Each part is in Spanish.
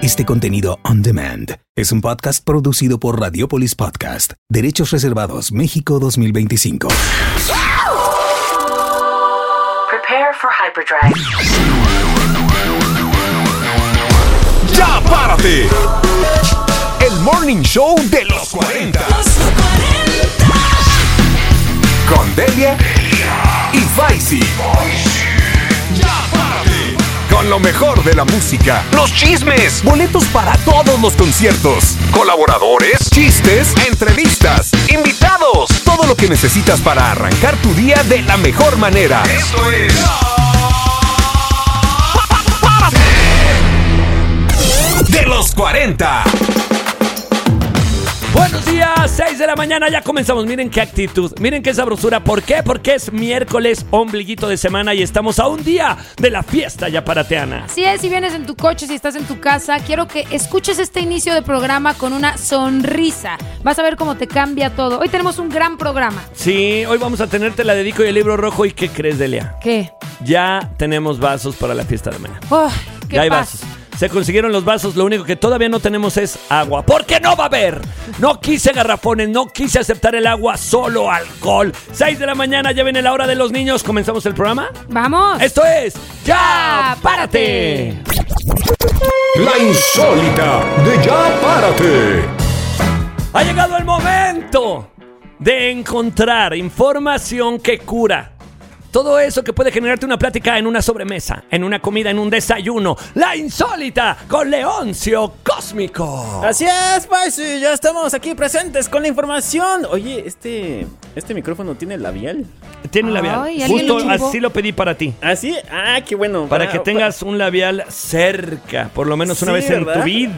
Este contenido on demand es un podcast producido por Radiopolis Podcast. Derechos reservados México 2025. Prepare for hyperdrive. ¡Ya párate! El morning show de los 40. Con Delia y Faisy. ¡Ya párate! Con lo mejor de la música, los chismes, boletos para todos los conciertos, colaboradores, chistes, entrevistas, invitados, todo lo que necesitas para arrancar tu día de la mejor manera. Esto es de los 40. Buenos días, 6 de la mañana, ya comenzamos. Miren qué actitud, miren qué sabrosura. ¿Por qué? Porque es miércoles, ombliguito de semana y estamos a un día de la fiesta yaparateana. Así es, si vienes en tu coche, si estás en tu casa, quiero que escuches este inicio de programa con una sonrisa. Vas a ver cómo te cambia todo. Hoy tenemos un gran programa. Sí, hoy vamos a tener Te la dedico y el libro rojo. ¿Y qué crees, Delia? ¿Qué? Ya tenemos vasos para la fiesta de mañana. Oh, qué Ya hay paz. vasos. Se consiguieron los vasos, lo único que todavía no tenemos es agua. ¿Por qué no va a haber? No quise garrafones, no quise aceptar el agua, solo alcohol. 6 de la mañana, ya viene la hora de los niños. ¿Comenzamos el programa? ¡Vamos! Esto es ¡Ya Párate! La insólita de Ya Párate. Ha llegado el momento de encontrar información que cura. Todo eso que puede generarte una plática en una sobremesa, en una comida, en un desayuno. La insólita con Leoncio Cósmico. Así es, Faisy, ya estamos aquí presentes con la información. Oye, este micrófono tiene labial. Tiene labial. Ay, ¿alguien lo Justo chupó? así lo pedí para ti. ¿Ah, sí? Ah, qué bueno. Para que tengas un labial cerca, por lo menos una Sí, vez en ¿verdad? tu vida.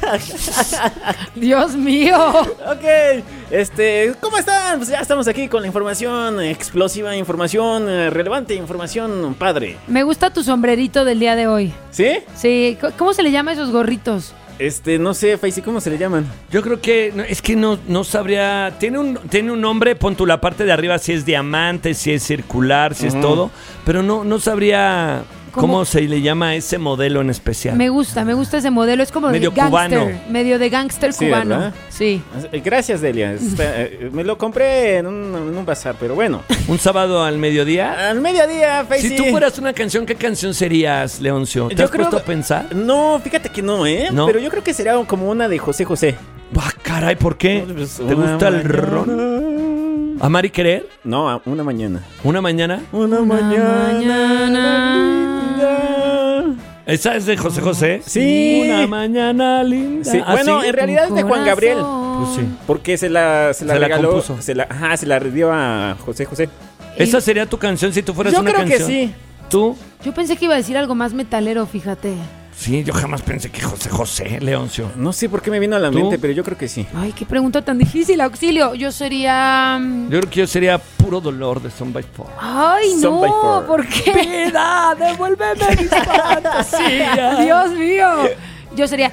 ¡Dios mío! Ok, ¿cómo están? Pues ya estamos aquí con la información explosiva, información relevante, información padre. Me gusta tu sombrerito del día de hoy. ¿Sí? Sí, ¿cómo se le llama a esos gorritos? No sé, Faisy, ¿cómo se le llaman? Yo creo que, es que no sabría, tiene un nombre, pon tú la parte de arriba si es diamante, si es circular, si es todo, pero no sabría cómo se le llama a ese modelo en especial. Me gusta ese modelo, es como Medio de gangster, cubano. medio de gangster Sí, cubano. ¿verdad? Sí. Gracias, Delia. Me lo compré en un bazar, pero bueno. ¿Un sábado al mediodía? Al mediodía, Faisy. Si tú fueras una canción, ¿qué canción serías, Leoncio? ¿Te Yo has puesto a pensar? No, fíjate que no, ¿eh? ¿No? Pero yo creo que sería como una de José José. Ah, caray, ¿por qué? Pues, ¿Te una gusta el mañana. ron? ¿Amar y querer? No, una mañana. ¿Una mañana? Una mañana. ¿Esa es de José José? Sí. Una mañana linda. Sí, ¿Ah, bueno, sí? en realidad es de Juan Gabriel. Pues sí. Porque se la regaló. compuso. Se la dio a José José. ¿Esa sería tu canción si tú fueras Yo una creo canción? que sí. ¿Tú? Yo pensé que iba a decir algo más metalero, fíjate. Sí, yo jamás pensé que José José, Leoncio. No sé por qué me vino a la ¿Tú? mente, pero yo creo que sí. Ay, qué pregunta tan difícil, auxilio. Yo sería... Yo creo que yo sería Puro Dolor de Son by Four. Ay, Son by no, Four. ¿por qué? ¡Vida! ¡Devuélveme mis fantasías! Dios mío. Yo sería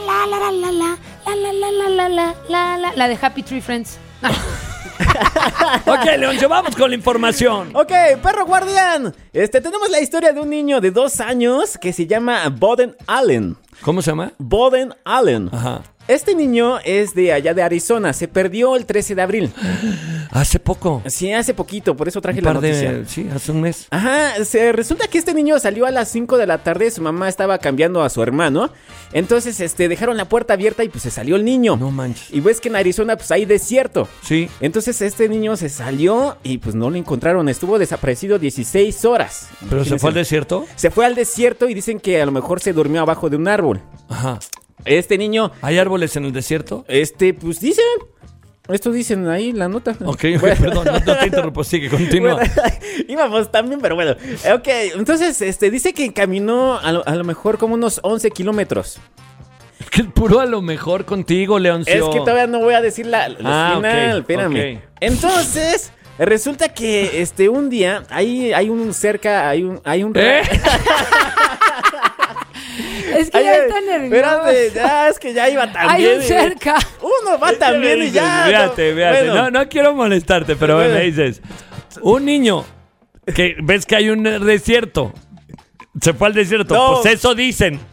la de Happy Tree Friends. Ok, Leoncio, vamos con la información. Ok, perro guardián. Tenemos la historia de un niño de 2 años que se llama Boden Allen. ¿Cómo se llama? Boden Allen. Ajá. Este niño es de allá de Arizona. Se perdió el 13 de abril. Hace poco. Sí, hace poquito, por eso traje Un la par noticia. de... Sí, hace un mes. Ajá, resulta que este niño salió a las 5 de la tarde, su mamá estaba cambiando a su hermano, entonces dejaron la puerta abierta y pues se salió el niño. No manches. Y ves que en Arizona pues hay desierto. Sí. Entonces este niño se salió y pues no lo encontraron, estuvo desaparecido 16 horas. ¿Pero se fue al desierto? Se fue al desierto y dicen que a lo mejor se durmió abajo de un árbol. Ajá. Este niño, ¿Hay árboles en el desierto? pues dicen... Esto dicen ahí la nota. Ok, Bueno. perdón, no te interrumpo, sigue, continúa. Bueno, íbamos también, pero bueno. Ok, entonces dice que caminó a lo mejor como unos 11 kilómetros. Que es puro a lo mejor contigo, Leoncio. Es que todavía no voy a decir la final, ok, espérame. ok. Entonces, resulta que un día hay un ¿Eh? Es que Ay, ya está nervioso. Espérate, ya, es que ya iba tan Hay bien. un cerca. Uno va tan bien y ya. Fíjate. Bueno. No quiero molestarte, pero Bueno. me dices, un niño que ves que hay un desierto, se fue al desierto, No. pues eso dicen.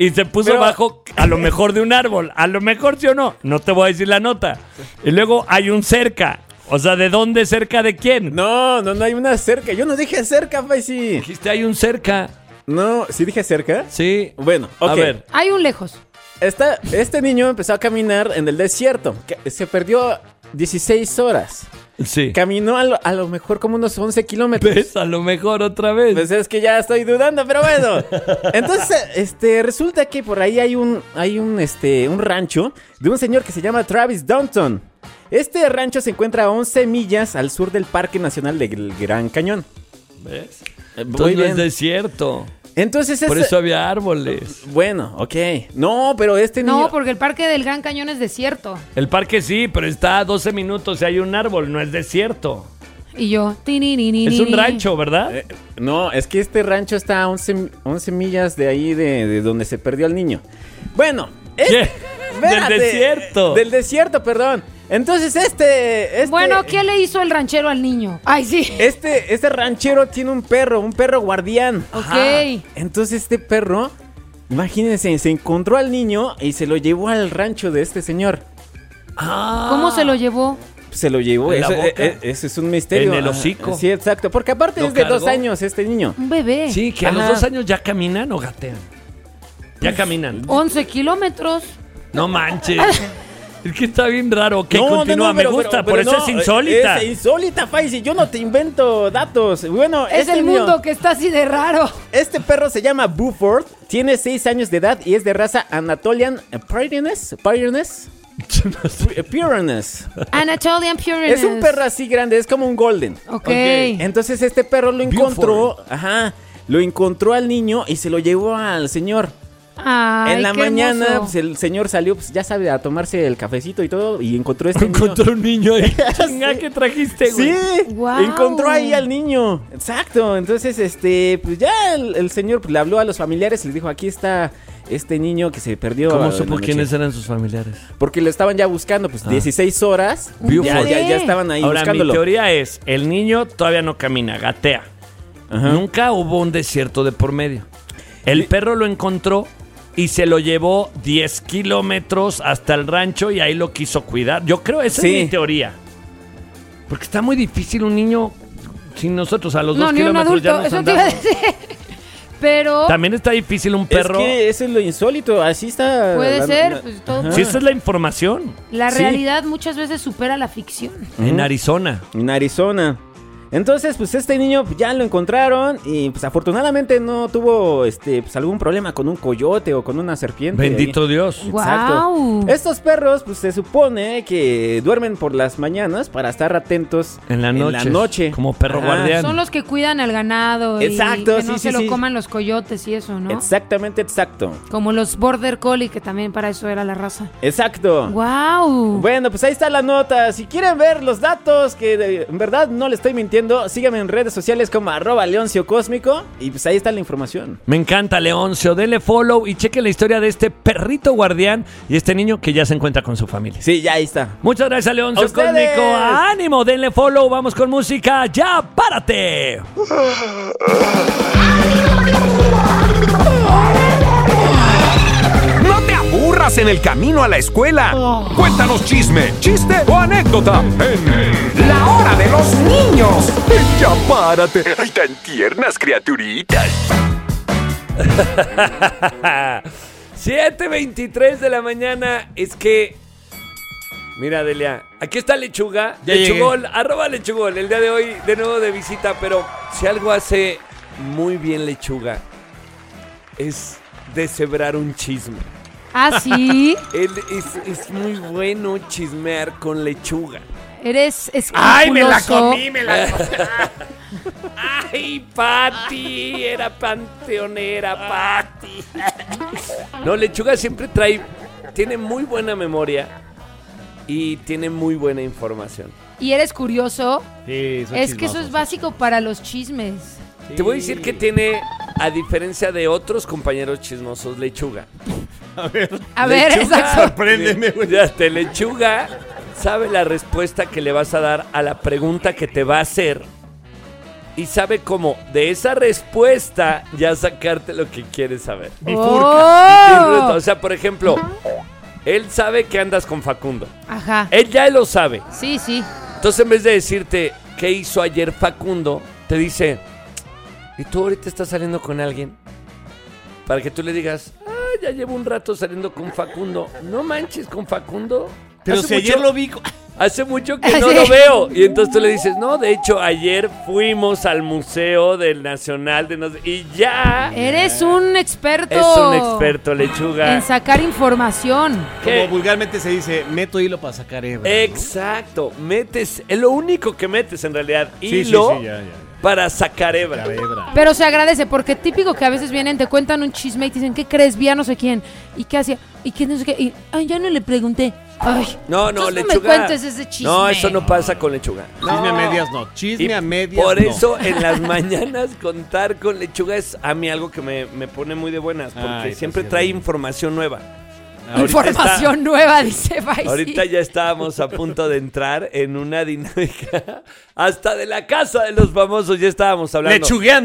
Y se puso abajo, a lo mejor de un árbol. A lo mejor sí o no. No te voy a decir la nota. Y luego hay un cerca. O sea, ¿de dónde cerca de quién? No hay una cerca. Yo no dije cerca, Faisy. Dijiste hay un cerca. No, ¿sí dije cerca? Sí. Bueno, ok. A ver. Hay un lejos. Este niño empezó a caminar en el desierto. Se perdió 16 horas. Sí. Caminó a lo mejor como unos 11 kilómetros. ¿Ves? A lo mejor otra vez. Pues es que ya estoy dudando, pero bueno. Entonces, resulta que por ahí hay un rancho de un señor que se llama Travis Downton. Este rancho se encuentra a 11 millas al sur del Parque Nacional del Gran Cañón. ¿Ves? Muy Entonces no bien. es desierto. Entonces Por eso había árboles. Bueno, ok. No, pero este niño... No, porque el parque del Gran Cañón es desierto. El parque sí, pero está a 12 minutos y hay un árbol, no es desierto. Y yo... Es un rancho, ¿verdad? No, es que este rancho está a 11 millas de ahí, de donde se perdió el niño. Bueno, ¿Qué? espérate. Del desierto. Del desierto, perdón. Entonces Bueno, ¿qué le hizo el ranchero al niño? Ay, sí. Este ranchero tiene un perro guardián. Ok. Entonces este perro, imagínense, se encontró al niño y se lo llevó al rancho de este señor. ¿Cómo se lo llevó? Se lo llevó, ¿En la boca? eso es un misterio. En el hocico. Sí, exacto, porque aparte ¿Lo es de cargó? 2 años este niño. Un bebé. Sí, que a los Ajá. 2 años ya caminan o gatean. Ya caminan. 11 kilómetros. No manches. Es que está bien raro. Ok, No, continúa, no, me pero- gusta. pero por eso no, es insólita. Es insólita, Faisy. Yo no te invento datos. Bueno, Es el niño- mundo que está así de raro. Este perro se llama Buford, tiene 6 años de edad y es de raza Anatolian Pyrenees. Anatolian Pyrenees. Es un perro así grande, es como un golden. Ok. Entonces este perro lo encontró, lo encontró al niño y se lo llevó al señor. Ay, En la qué mañana, hermoso. pues, el señor salió, pues ya sabe, a tomarse el cafecito y todo, y encontró este niño. Encontró un niño ahí. Sí. Chinga, ¿qué trajiste, güey? Sí, Guau. encontró ahí al niño. Exacto. Entonces, pues ya el señor pues, le habló a los familiares y les dijo, aquí está este niño que se perdió. ¿Cómo en la supo noche". quiénes eran sus familiares? Porque lo estaban ya buscando, pues 16 horas. Buford. Ya estaban ahí Ahora, mi buscándolo. teoría es, el niño todavía no camina, gatea. Ajá. Nunca hubo un desierto de por medio. El perro lo encontró y se lo llevó 10 kilómetros hasta el rancho y ahí lo quiso cuidar. Yo creo, esa Sí. es mi teoría. Porque está muy difícil un niño sin nosotros a los No, 2 ni un kilómetros ya adulto. nos Eso te iba a andamos. decir. Pero También está difícil un perro. Es que eso es lo insólito, así está. puede ser, pues todo. Ajá. Si esa es la información. La Sí. realidad muchas veces supera la ficción. En Arizona. En Arizona. Entonces, pues este niño pues, ya lo encontraron y pues afortunadamente no tuvo pues algún problema con un coyote o con una serpiente. Bendito Dios. Exacto. Guau. Estos perros, pues se supone que duermen por las mañanas para estar atentos En la noche. noche. Como perro Ajá. guardián. Son los que cuidan al ganado y Exacto, que no sí, se sí, lo sí. coman los coyotes y eso, ¿no? Exactamente, exacto. Como los Border Collie, que también para eso era la raza. Exacto. ¡Wow! Bueno, pues ahí está la nota. Si quieren ver los datos, que en verdad no le estoy mintiendo, síganme en redes sociales como @leonciocósmico y pues ahí está la información. Me encanta, Leoncio. Denle follow y chequen la historia de este perrito guardián y este niño que ya se encuentra con su familia. Sí, ya ahí está. Muchas gracias, Leoncio ¡A ustedes! Cósmico. ¡Ánimo! Denle follow. Vamos con música. ¡Ya, párate! No te aburras en el camino a la escuela. Cuéntanos chisme, chiste o anécdota en La Hora de los Niños. Ya párate. Ay, tan tiernas criaturitas. 7:23 de la mañana. Es que... Mira, Delia, aquí está Lechuga. Ya Lechugol, @Lechugol. El día de hoy, de nuevo de visita. Pero si algo hace muy bien Lechuga, es deshebrar un chisme. ¿Ah, sí? Él es muy bueno chismear con Lechuga. Eres escrupuloso. ¡Ay, me la comí! ¡Ay, Pati! Era panteonera, Pati. No, Lechuga siempre tiene muy buena memoria y tiene muy buena información. ¿Y eres curioso? Sí, Es que eso es básico para los chismes. Te voy a decir que tiene, a diferencia de otros compañeros chismosos, Lechuga. A ver, Lechuga, exacto. Sorpréndeme, güey. Ya te Lechuga sabe la respuesta que le vas a dar a la pregunta que te va a hacer y sabe cómo de esa respuesta ya sacarte lo que quieres saber. ¡Oh! O sea, por ejemplo, él sabe que andas con Facundo. Ajá. Él ya lo sabe. Sí, sí. Entonces, en vez de decirte qué hizo ayer Facundo, te dice, ¿y tú ahorita estás saliendo con alguien? Para que tú le digas, ya llevo un rato saliendo con Facundo. No manches, ¿con Facundo? Pero si ayer lo vi... Hace mucho que no lo veo. Y entonces tú le dices, no, de hecho, ayer fuimos al Museo del Nacional de y ya. Eres un experto. Es un experto, Lechuga. En sacar información. ¿Qué? Como vulgarmente se dice, meto hilo para sacar hebra, ¿no? Exacto. Metes, es lo único que metes en realidad. Sí, Hilo ya. para sacar hebra. Sacar hebra. Pero se agradece, porque típico que a veces vienen, te cuentan un chisme y te dicen, ¿qué crees? Vi a no sé quién. ¿Y qué hacía? ¿Y qué no sé qué? Y, ay, ya no le pregunté. Ay, No, entonces Lechuga. no me cuentes ese chisme. No, eso no pasa con Lechuga. Chisme a medias no. Y Chisme a medias por no. eso en las mañanas contar con Lechuga es a mí algo que me pone muy de buenas, porque Ay, siempre pues, trae sí. información nueva. Información nueva, dice Vice. Ahorita ya estábamos a punto de entrar en una dinámica hasta de la casa de los famosos, ya estábamos hablando.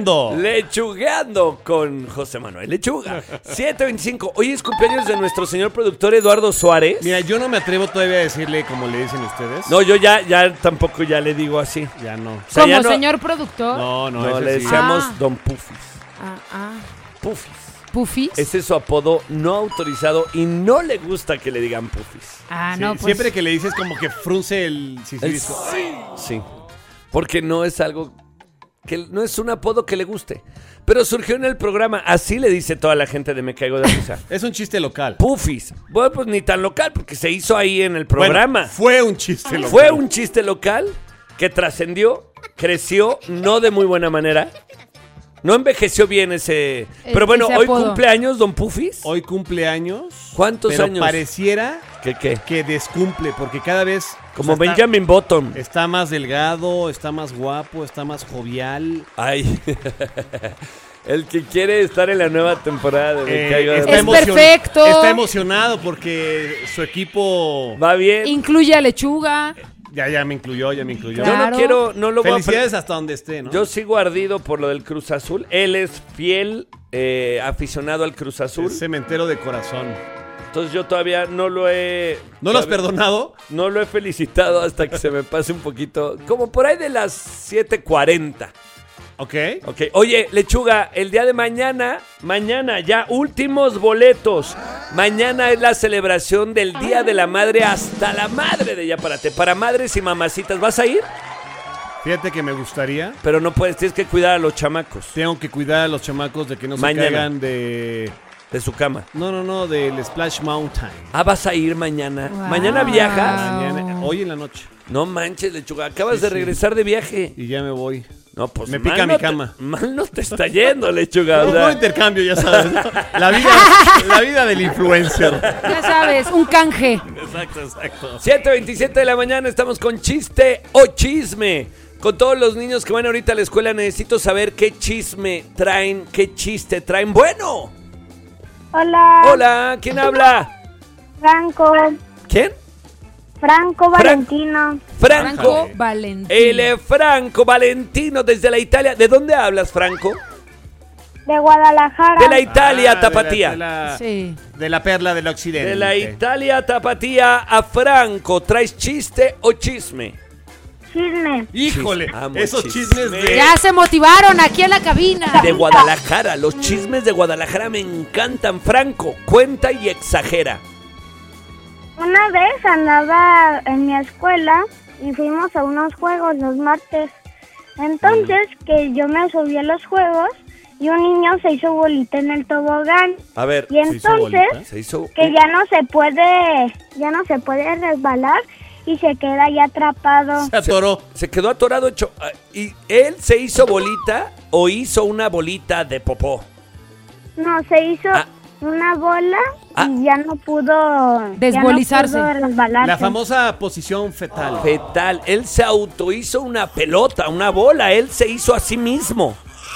Lechugueando con José Manuel Lechuga. 7:25. Hoy es cumpleaños de nuestro señor productor Eduardo Suárez. Mira, yo no me atrevo todavía a decirle como le dicen ustedes. No, yo ya tampoco ya le digo así. Ya no. O sea, Como ya no- señor productor. No, No, le ese sí. decíamos Ah. Don Pufis. Ah. Pufis. ¿Pufis? Ese es su apodo no autorizado y no le gusta que le digan Pufis. Ah, Sí, no, pues. Siempre que le dices como que frunce el sisirisco. Sí. Porque no es algo que no es un apodo que le guste. Pero surgió en el programa, así le dice toda la gente de Me Caigo de Risa. Es un chiste local. Pufis. Bueno, pues ni tan local porque se hizo ahí en el programa. Bueno, fue un chiste local. Fue un chiste local que trascendió, creció, no de muy buena manera. No envejeció bien ese... Pero bueno, ese hoy apodo. cumpleaños Don Pufis. Hoy cumple años. ¿Cuántos pero años? pareciera ¿Qué? que descumple porque cada vez... Como o sea, Benjamin Button. Está más delgado, está más guapo, está más jovial. Ay, el que quiere estar en la nueva temporada de Me Caigo de Está Es Risa. perfecto. Está emocionado porque su equipo... Va bien. Incluye a Lechuga. Ya me incluyó. Yo Claro. no quiero, no lo voy a... Felicidades hasta donde esté, ¿no? Yo sigo ardido por lo del Cruz Azul. Él es fiel aficionado al Cruz Azul. Es cementero de corazón. Entonces yo todavía no lo he... ¿No lo has perdonado? No lo he felicitado hasta que se me pase un poquito. Como por ahí de las 7:40. Ok. Ok. Oye, Lechuga, el día de mañana ya últimos boletos. Mañana es la celebración del Día de la Madre hasta la madre de Yapárate. Para madres y mamacitas. ¿Vas a ir? Fíjate que me gustaría. Pero no puedes, tienes que cuidar a los chamacos Tengo que cuidar a los chamacos de que no Mañana. se caigan de... de su cama. No, del Splash Mountain. Ah, ¿vas a ir mañana? Wow. ¿Mañana viajas? Mañana, hoy en la noche. No manches, Lechuga, acabas de sí. regresar de viaje. Y ya me voy. No, pues Me pica mal mi no te- cama. mal no te está yendo, Lechuga. o Un sea. buen intercambio, ya sabes, ¿no? La vida del influencer. Ya sabes, un canje. Exacto. 7:27 de la mañana, estamos con chiste o chisme. Con todos los niños que van ahorita a la escuela, necesito saber qué chisme traen, qué chiste traen. Bueno. Hola. Hola, ¿quién habla? Franco. ¿Quién? Franco Valentino. Franco. Valentino. Franco Valentino desde la Italia. ¿De dónde hablas, Franco? De Guadalajara. De la Italia, Tapatía. Sí. De la perla del occidente. De la Italia, Tapatía a Franco. ¿Traes chiste o chisme? Chisme. Híjole, Amo esos chisme. chismes de... Ya se motivaron aquí en la cabina. De Guadalajara. Los chismes de Guadalajara me encantan. Franco, cuenta y exagera. Una vez andaba en mi escuela y fuimos a unos juegos los martes. Entonces, que yo me subí a los juegos y un niño se hizo bolita en el tobogán. A ver, Y entonces, se hizo... que ya no se puede resbalar y se queda ahí atrapado. Se atoró. Se quedó atorado hecho. ¿Y él se hizo bolita o hizo una bolita de popó? No, se hizo Ah. una bola Ah. y ya no pudo Desbolizarse. Ya no pudo resbalarse. La famosa posición fetal. Fetal. Él se autohizo una pelota, una bola. Él se hizo a sí mismo.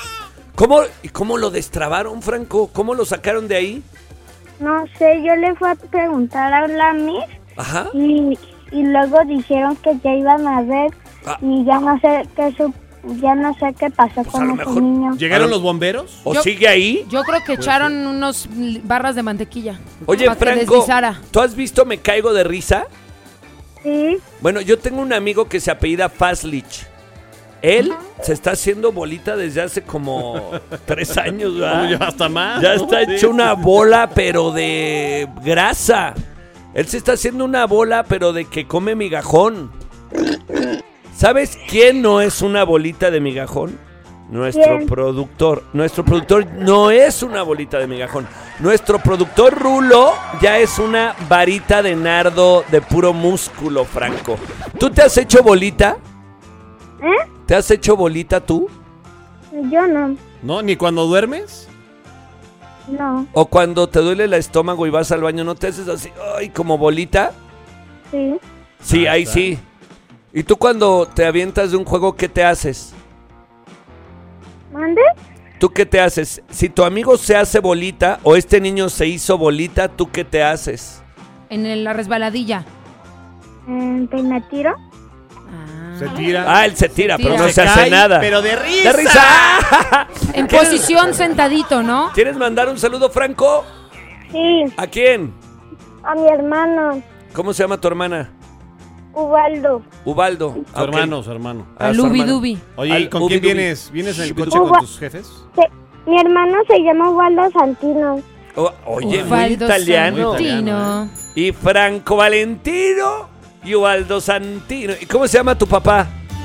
¿Cómo lo destrabaron, Franco? ¿Cómo lo sacaron de ahí? No sé, yo le fui a preguntar a la Miss Ajá. y luego dijeron que ya iban a ver Ah. y ya no sé qué ya no sé qué pasó a con lo ese mejor niño. ¿Llegaron los bomberos? ¿O Yo- sigue ahí? Yo creo que echaron unos barras de mantequilla. Oye, para que Franco, deslizara. ¿tú has visto Me Caigo de Risa? Sí, Bueno, yo tengo un amigo que se apellida Faslich. Él se está haciendo bolita desde hace como 3 años, ¿verdad? Ya hasta más. Ya ¿no? está Sí. hecho una bola, pero de grasa. Él se está haciendo una bola, pero de que come migajón. ¿Sabes quién no es una bolita de migajón? Nuestro ¿Quién? productor. Nuestro productor no es una bolita de migajón. Nuestro productor Rulo ya es una varita de nardo de puro músculo, Franco. ¿Tú te has hecho bolita? ¿eh? ¿Te has hecho bolita tú? Yo no, ¿No? ¿Ni cuando duermes? no, ¿O cuando te duele el estómago y vas al baño no te haces así, ay, como bolita? sí. Sí, ahí está. sí. ¿Y tú cuando te avientas de un juego, qué te haces? ¿Mande? ¿Tú qué te haces? Si tu amigo se hace bolita o este niño se hizo bolita, ¿tú qué te haces? La resbaladilla. Pues me tiro. Se tira. Ah, él se tira, Se pero tira. no se hace cae, nada. Pero de risa. ¡De risa! En posición sentadito, ¿no? ¿Quieres mandar un saludo, Franco? Sí, ¿A quién? a mi hermano, ¿Cómo se llama tu hermana? Ubaldo. Ubaldo. Su Ok. hermano, su hermano. Ah, A su Lubi hermano. Dubi. Oye, Al ¿y con Ubi quién Dubi. vienes? ¿Vienes en el coche Uba- con tus jefes? Mi hermano se llama Ubaldo Santino. Oye, muy Ubaldo italiano. Santino. Y Franco Valentino y Ubaldo Santino. ¿Y cómo se llama tu papá?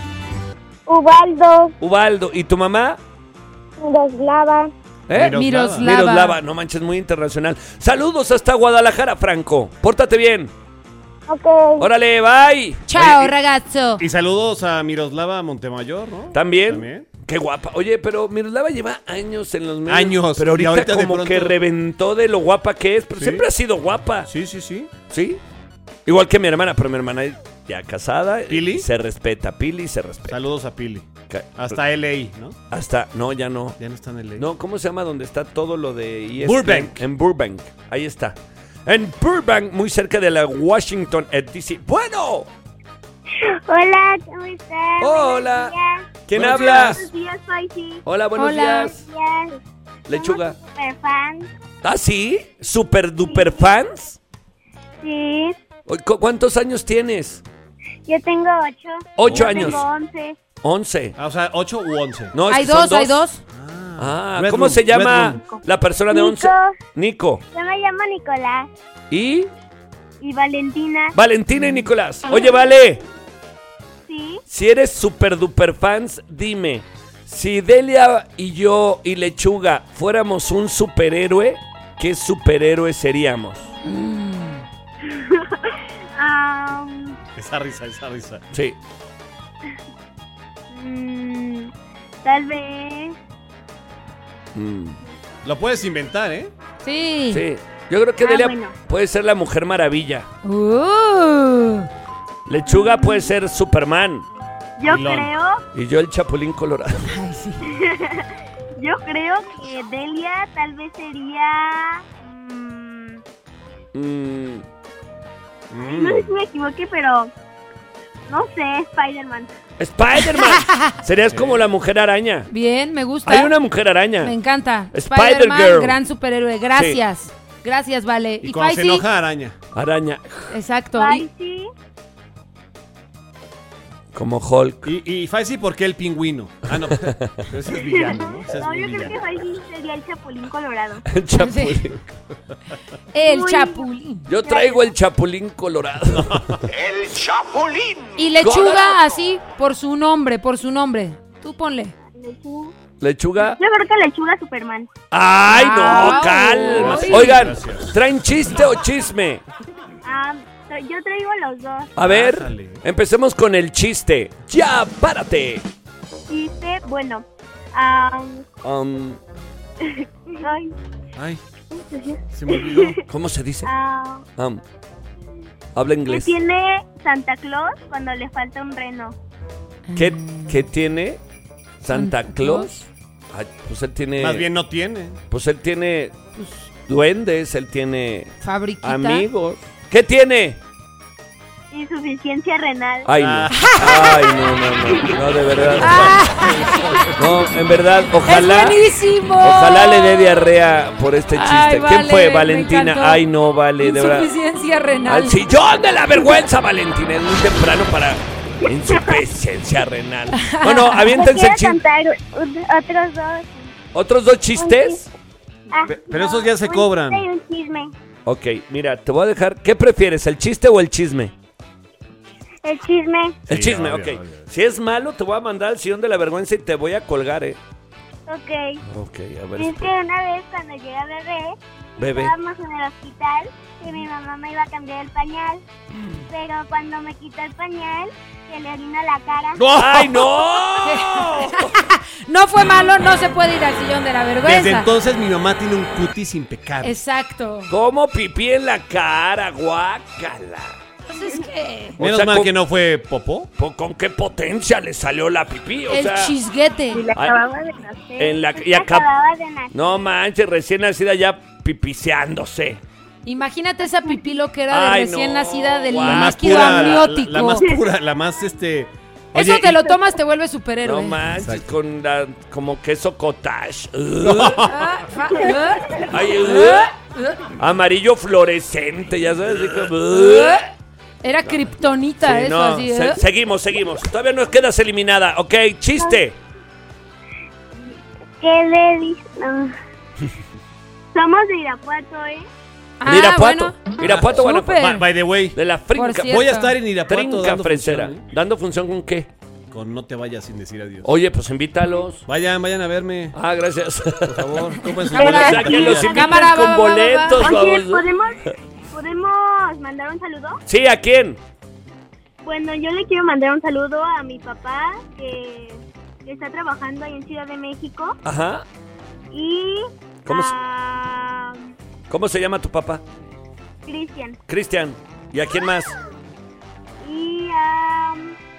Ubaldo, Ubaldo. ¿Y tu mamá? Miroslava. ¿Eh? Miroslava. Miroslava. No manches, muy internacional. Saludos hasta Guadalajara, Franco. Pórtate bien. Ok. Órale, bye. Chao, Oye, ragazzo. Y saludos a Miroslava Montemayor, ¿no? ¿También? Qué guapa. Oye, pero Miroslava lleva años en los medios. Años. Pero Y ahorita, ahorita de como pronto- que reventó de lo guapa que es. Pero Sí. siempre ha sido guapa. Sí, sí, sí. ¿Sí? Igual que mi hermana, pero mi hermana es ya casada. ¿Pili? Y se respeta. Pili se respeta. Saludos a Pili. Ca- Hasta LA, ¿no? Hasta, no, ya no. Ya no está en LA. No, ¿cómo se llama donde está todo lo de ESPN? Burbank. En Burbank. Ahí está. En Burbank, muy cerca de la Washington DC. Bueno. Hola, ¿cómo estás? Hola. Buenos días. ¿Quién Buenos habla? Buenos días, Faisy. Hola, buenos Hola. días. Días. Lechuga. Somos super fans. ¿Ah, sí? ¿Super duper fans? Sí. ¿Cuántos años tienes? Yo tengo 8. 8 Yo años. Tengo 11. 11. Ah, o sea, 8 u 11. No, es Hay que son dos, hay dos. Ah, Red ¿cómo Room, se llama Red Room. la persona de 11? Nico. Yo me llamo Nicolás ¿Y? y Valentina. Valentina y Nicolás. Oye, Vale, Sí. si eres super duper fans, dime, si Delia y yo y Lechuga fuéramos un superhéroe, ¿qué superhéroe seríamos? Esa risa, esa risa. Sí. Tal vez. Mm, Lo puedes inventar, ¿eh? Sí. sí. Yo creo que Delia bueno. puede ser la Mujer Maravilla. Uh. Lechuga puede ser Superman. Yo Milón. creo. Y yo el Chapulín Colorado. Ay, sí. Yo creo que Delia tal vez sería. Mm, No sé si me equivoqué, pero. No sé, Spider-Man. Spider-Man. Serías como la Mujer Araña. Bien, me gusta. Hay una Mujer Araña. Me encanta. Spider-Girl. Spider-Man, gran superhéroe. Gracias. Gracias, Vale. Y cuando se Faisy? enoja, araña. Araña. Exacto. Ay, sí. Como Hulk. Y Faisy, ¿por qué el pingüino? Ah, no. Pero ese es villano, ¿no? Ese es No, muy yo creo que villano. Faisy sería el Chapulín Colorado. El Chapulín. El Muy- Chapulín. Yo traigo el Chapulín Colorado. El Chapulín. Y Lechuga Colorado. así, por su nombre, por su nombre. Tú ponle. Lechuga. Yo creo que Lechuga Superman. ¡Ay, no! Au. ¡Calma! Ay. Oigan, Gracias. ¿traen chiste o chisme? Yo traigo los dos. A ver, Ándale. empecemos con el chiste. ¡Ya, párate! Chiste, bueno. Um, Ay, Ay, ¿cómo se dice? se me olvidó. ¿Cómo se dice? ¿Qué Habla inglés. tiene Santa Claus cuando le falta un reno? ¿Qué tiene Santa Santa Claus? Ay, pues él tiene... Más bien no tiene. Pues él tiene duendes, él tiene Fabriquita. amigos. ¿Qué tiene? insuficiencia renal. Ay, no. Ay, no, de verdad. No, en verdad, ojalá. ¡Es buenísimo! Ojalá le dé diarrea por este chiste. Ay, ¿Quién vale, fue? me Valentina. encantó. Ay, no, vale, de verdad. Insuficiencia renal. Al sillón de la vergüenza, Valentina. Es muy temprano para insuficiencia renal. Bueno, aviéntense el Quiero chiste. contar otros dos. ¿Otros dos chistes? Pero esos ya se cobran. Un chiste y un chisme. Ok, mira, te voy a dejar. ¿Qué prefieres, el chiste o el chisme? El chisme. El Sí, chisme, obvio, ok. obvio. Si es malo, te voy a mandar al sillón de la vergüenza y te voy a colgar, Ok. Ok, a ver. Es que espera. una vez cuando llegué a Bebé. estábamos en el hospital y mi mamá me iba a cambiar el pañal. Pero cuando me quitó el pañal, se le orina la cara. ¡Ay, no! No fue malo, no se puede ir al sillón de la vergüenza. Desde entonces mi mamá tiene un cutis impecable. Exacto. ¿Cómo pipí en la cara? Guácala. Entonces, ¿qué? O Menos sea, mal con- que no fue popó. ¿Con qué potencia le salió la pipí? O El sea, chisguete. Y le Ay. acababa de nacer. En la- y Le acá- acababa de nacer. no manches, recién nacida ya pipiseándose. Imagínate esa pipí lo que era de Ay, recién no, nacida del guau. La más líquido pura, amniótico. la más pura, la más Eso Oye, te lo tomas, te vuelves superhéroe. No manches, Exacto. con la, como queso cottage. Ah, Ay, amarillo fluorescente, ya sabes. así como, Era kriptonita Sí, eso, no, así. seguimos. Todavía no quedas eliminada. Ok, chiste. ¿Qué le dice? No. Somos de Irapuato, ¿eh? Ah, De Irapuato. bueno. Irapuato, Súper. Guanajuato. by the way, De la Por frinca. cierto. voy a estar en Irapuato Trinca dando fresera. función, ¿eh? ¿Dando función con qué? Con no te vayas sin decir adiós. Oye, pues invítalos. Vayan a verme, Ah, gracias. por favor. Tomen sus Pero, boletos o en sea, que los taquilla. inviten Cámara, con va. boletos, Oye, vamos. ¿podemos mandar un saludo? Sí, ¿a quién? Bueno, yo le quiero mandar un saludo a mi papá que está trabajando ahí en Ciudad de México Ajá. y ¿Cómo se- a ¿Cómo se llama tu papá? Cristian Cristian. ¿Y a quién más? y a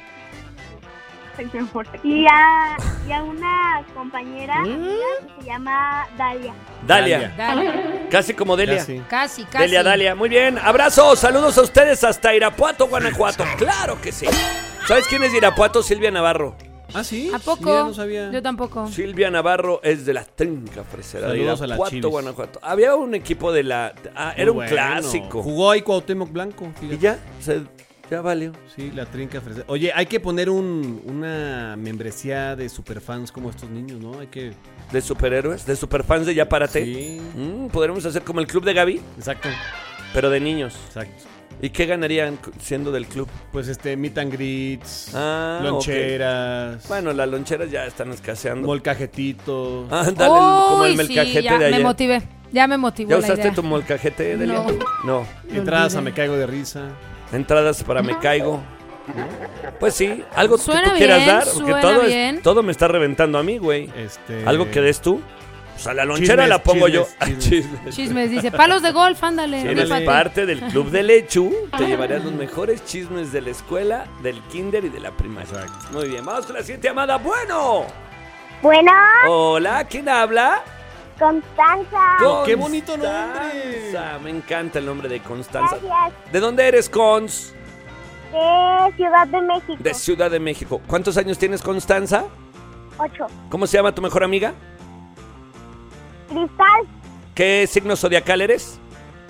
una compañera amiga que se llama Dalia. Dalia. Dale. Casi como Delia. Casi. Casi. Dalia. Muy bien. Abrazos, saludos a ustedes hasta Irapuato, Guanajuato. Claro que sí. ¿Sabes quién es de Irapuato? Silvia Navarro. ¿Ah, sí? ¿A poco? Mira, no sabía. Yo tampoco. Silvia Navarro es de la Trinca Fresera de Saludos a la Irapuato, Chivis. Guanajuato. Había un equipo de la... era un Muy bueno. clásico. Jugó ahí Cuauhtémoc Blanco. Y fíjate. ya, ya valió. Sí, la trinca fresera. Oye, hay que poner una membresía de superfans como estos niños, ¿no? Hay que... De superhéroes, de superfans de Ya Párate. Sí, Podremos hacer como el club de Gaby, exacto, pero de niños. exacto. ¿Y qué ganarían siendo del club? Pues meet and greets, Ah, loncheras, Bueno, las loncheras ya están escaseando. molcajetitos. Ándale, como el Uy, melcajete sí, ya de ayer. me motivé. Ya me motivó ¿Ya la usaste idea. tu molcajete, Delia? No. No. Entradas a olvidé. Me Caigo de Risa. Entradas para Me Caigo. Pues sí, algo que Suena tú quieras bien, dar. Porque suena todo, bien. todo me está reventando a mí, güey. Algo que des tú. Pues a la lonchera Chismes, la pongo yo. chismes. Chismes. Chismes, dice. Palos de golf, ándale. Si eres rífate. parte del club de Lechu, te llevarás los mejores chismes de la escuela, del kinder y de la primaria. Exacto. Muy bien, vamos con la siguiente llamada. Bueno. Bueno, Hola, ¿quién habla? Constanza. Oh, qué bonito nombre. Constanza. Me encanta el nombre de Constanza. Gracias. ¿De dónde eres, Cons? De Ciudad de México. De Ciudad de México. ¿Cuántos años tienes, Constanza? 8. ¿Cómo se llama tu mejor amiga? Cristal. ¿Qué signo zodiacal eres?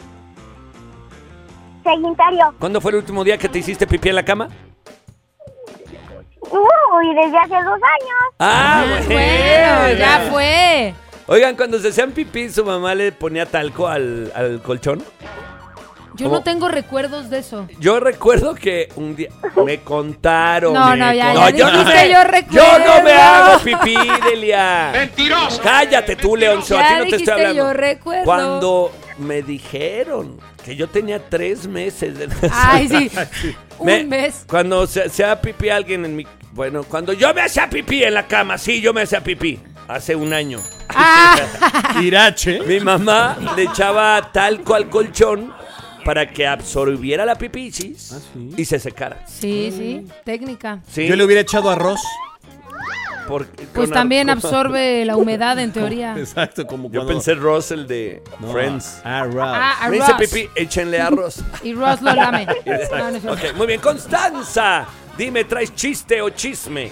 Sagitario. ¿Cuándo fue el último día que te hiciste pipí en la cama? Uy, desde hace 2 años. Ah, Bueno, ya fue. Oigan, cuando se hacían pipí, su mamá le ponía talco al colchón. Yo ¿Cómo? no tengo recuerdos de eso. Yo recuerdo que un día me contaron. No, no, ya, No, ya yo no dijiste, me, yo recuerdo. yo no me hago pipí, Delia. ¡Mentiroso! Cállate tú, Leoncio, a Ya ti no te dijiste, estoy hablando. yo recuerdo. Cuando me dijeron que yo tenía 3 meses de Ay, sí. Me- Un mes. Cuando se hacía pipí alguien en mi... Bueno, cuando yo me hacía pipí en la cama, sí, yo me hacía pipí. Hace 1 año. Ah, Irache. Mi mamá le echaba talco al colchón para que absorbiera la pipichis Ah, sí. y se secara. sí, sí. Técnica. ¿Sí? Yo le hubiera echado arroz. Pues también absorbe la humedad en teoría. Exacto, como Yo cuando... pensé Ross, el de No, Friends. Ross. A Me hice Ross. pipí, échenle arroz. Y Ross lo lame. No, no es Ok, muy bien. Constanza, dime, ¿traes chiste o chisme?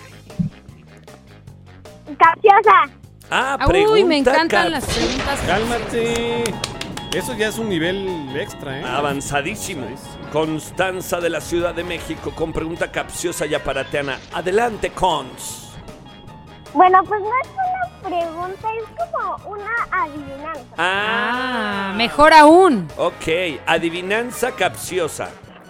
Capciosa. Ah, Uy, me pregunta encantan las preguntas. Cálmate. Eso ya es un nivel extra, ¿eh? Avanzadísimo. Constanza de la Ciudad de México con pregunta capciosa y aparateana. Adelante, Cons. Bueno, pues no es una pregunta, es como una adivinanza. Ah, mejor aún. Ok, adivinanza capciosa.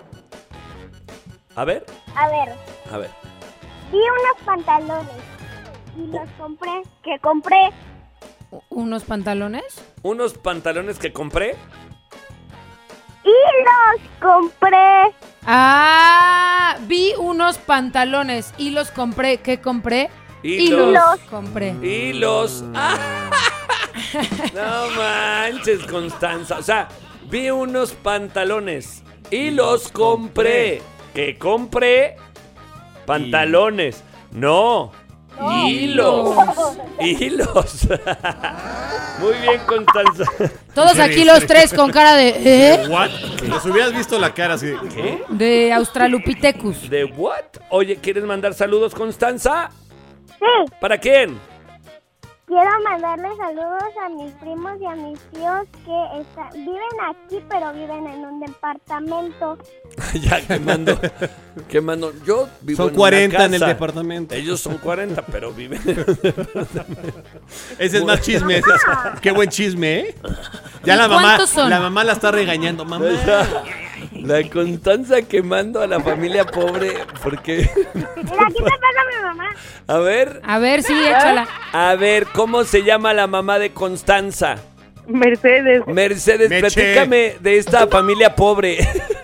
A ver. A ver, vi unos pantalones y los compré. ¿Qué compré? ¿Unos pantalones? Unos pantalones que compré. Y los compré. Ah, vi unos pantalones y los compré. ¿Qué compré? Y los compré. Y los... ¡Ah! No manches, Constanza. O sea, vi unos pantalones y los compré. ¿Qué compré? Pantalones. No. Hilos. Hilos. Muy bien, Constanza. Todos aquí los tres con cara de... ¿What? Les hubieras visto la cara así. ¿Qué? De Australopithecus. ¿De what? Oye, ¿quieres mandar saludos, Constanza? Sí, ¿Para quién? quiero mandarle saludos a mis primos y a mis tíos que viven aquí, pero viven en un departamento. Ya, quemando. Yo vivo Son en 40 una en el casa. departamento. Ellos son 40, pero viven en un departamento. Ese es más chisme. Qué buen chisme, ¿eh? Ya ¿Y la mamá, cuántos son? la mamá la está regañando, mamá. La Constanza quemando a la familia pobre, porque... Mira, aquí te pasa mi mamá. A ver, A ver, sí, échala. ¿cómo se llama la mamá de Constanza? Mercedes. Mercedes, Meche. platícame de esta familia pobre.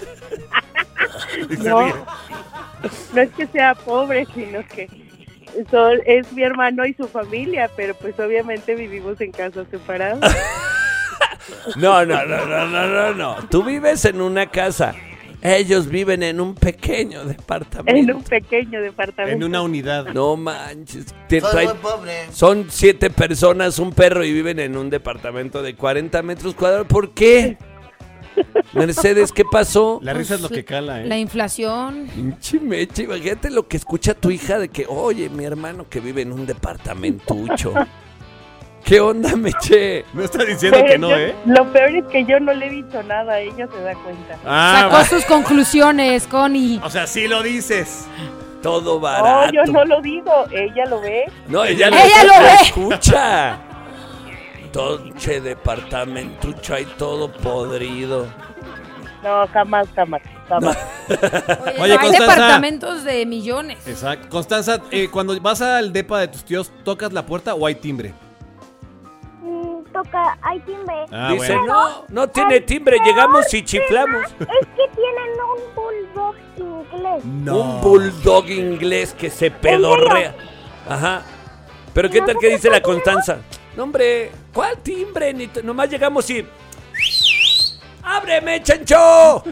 No, no es que sea pobre, sino que es mi hermano y su familia, pero pues obviamente vivimos en casas separadas. No. Tú vives en una casa. Ellos viven en un pequeño departamento. En un pequeño departamento. En una unidad. No manches. Son 7 personas, un perro y viven en un departamento de 40 metros cuadrados. ¿Por qué? Mercedes, ¿qué pasó? La risa es lo que cala, ¿eh? La inflación. Pinche Meche, imagínate lo que escucha tu hija de que, oye, mi hermano que vive en un departamentucho. ¿Qué onda, Meche? No está diciendo Pero que no, ¿eh? Lo peor es que yo no le he dicho nada, ella se da cuenta. Sacó sus conclusiones, Connie. O sea, sí lo dices. Todo No, barato. yo no lo digo, ella lo ve. No, ella Ella lo ve. escucha. Todo che departamentucho ahí todo podrido. No, jamás. Oye, Hay Constanza. departamentos de millones. Exacto. Constanza, cuando vas al depa de tus tíos, ¿tocas la puerta o hay timbre? Toca, hay timbre. Dice, no tiene timbre, llegamos y chiflamos. Es que tienen un bulldog inglés. Un bulldog inglés que se pedorrea. Ajá. Pero ¿qué tal que dice la Constanza? No, hombre, ¿cuál timbre? Nomás llegamos y... ¡Ábreme, chancho!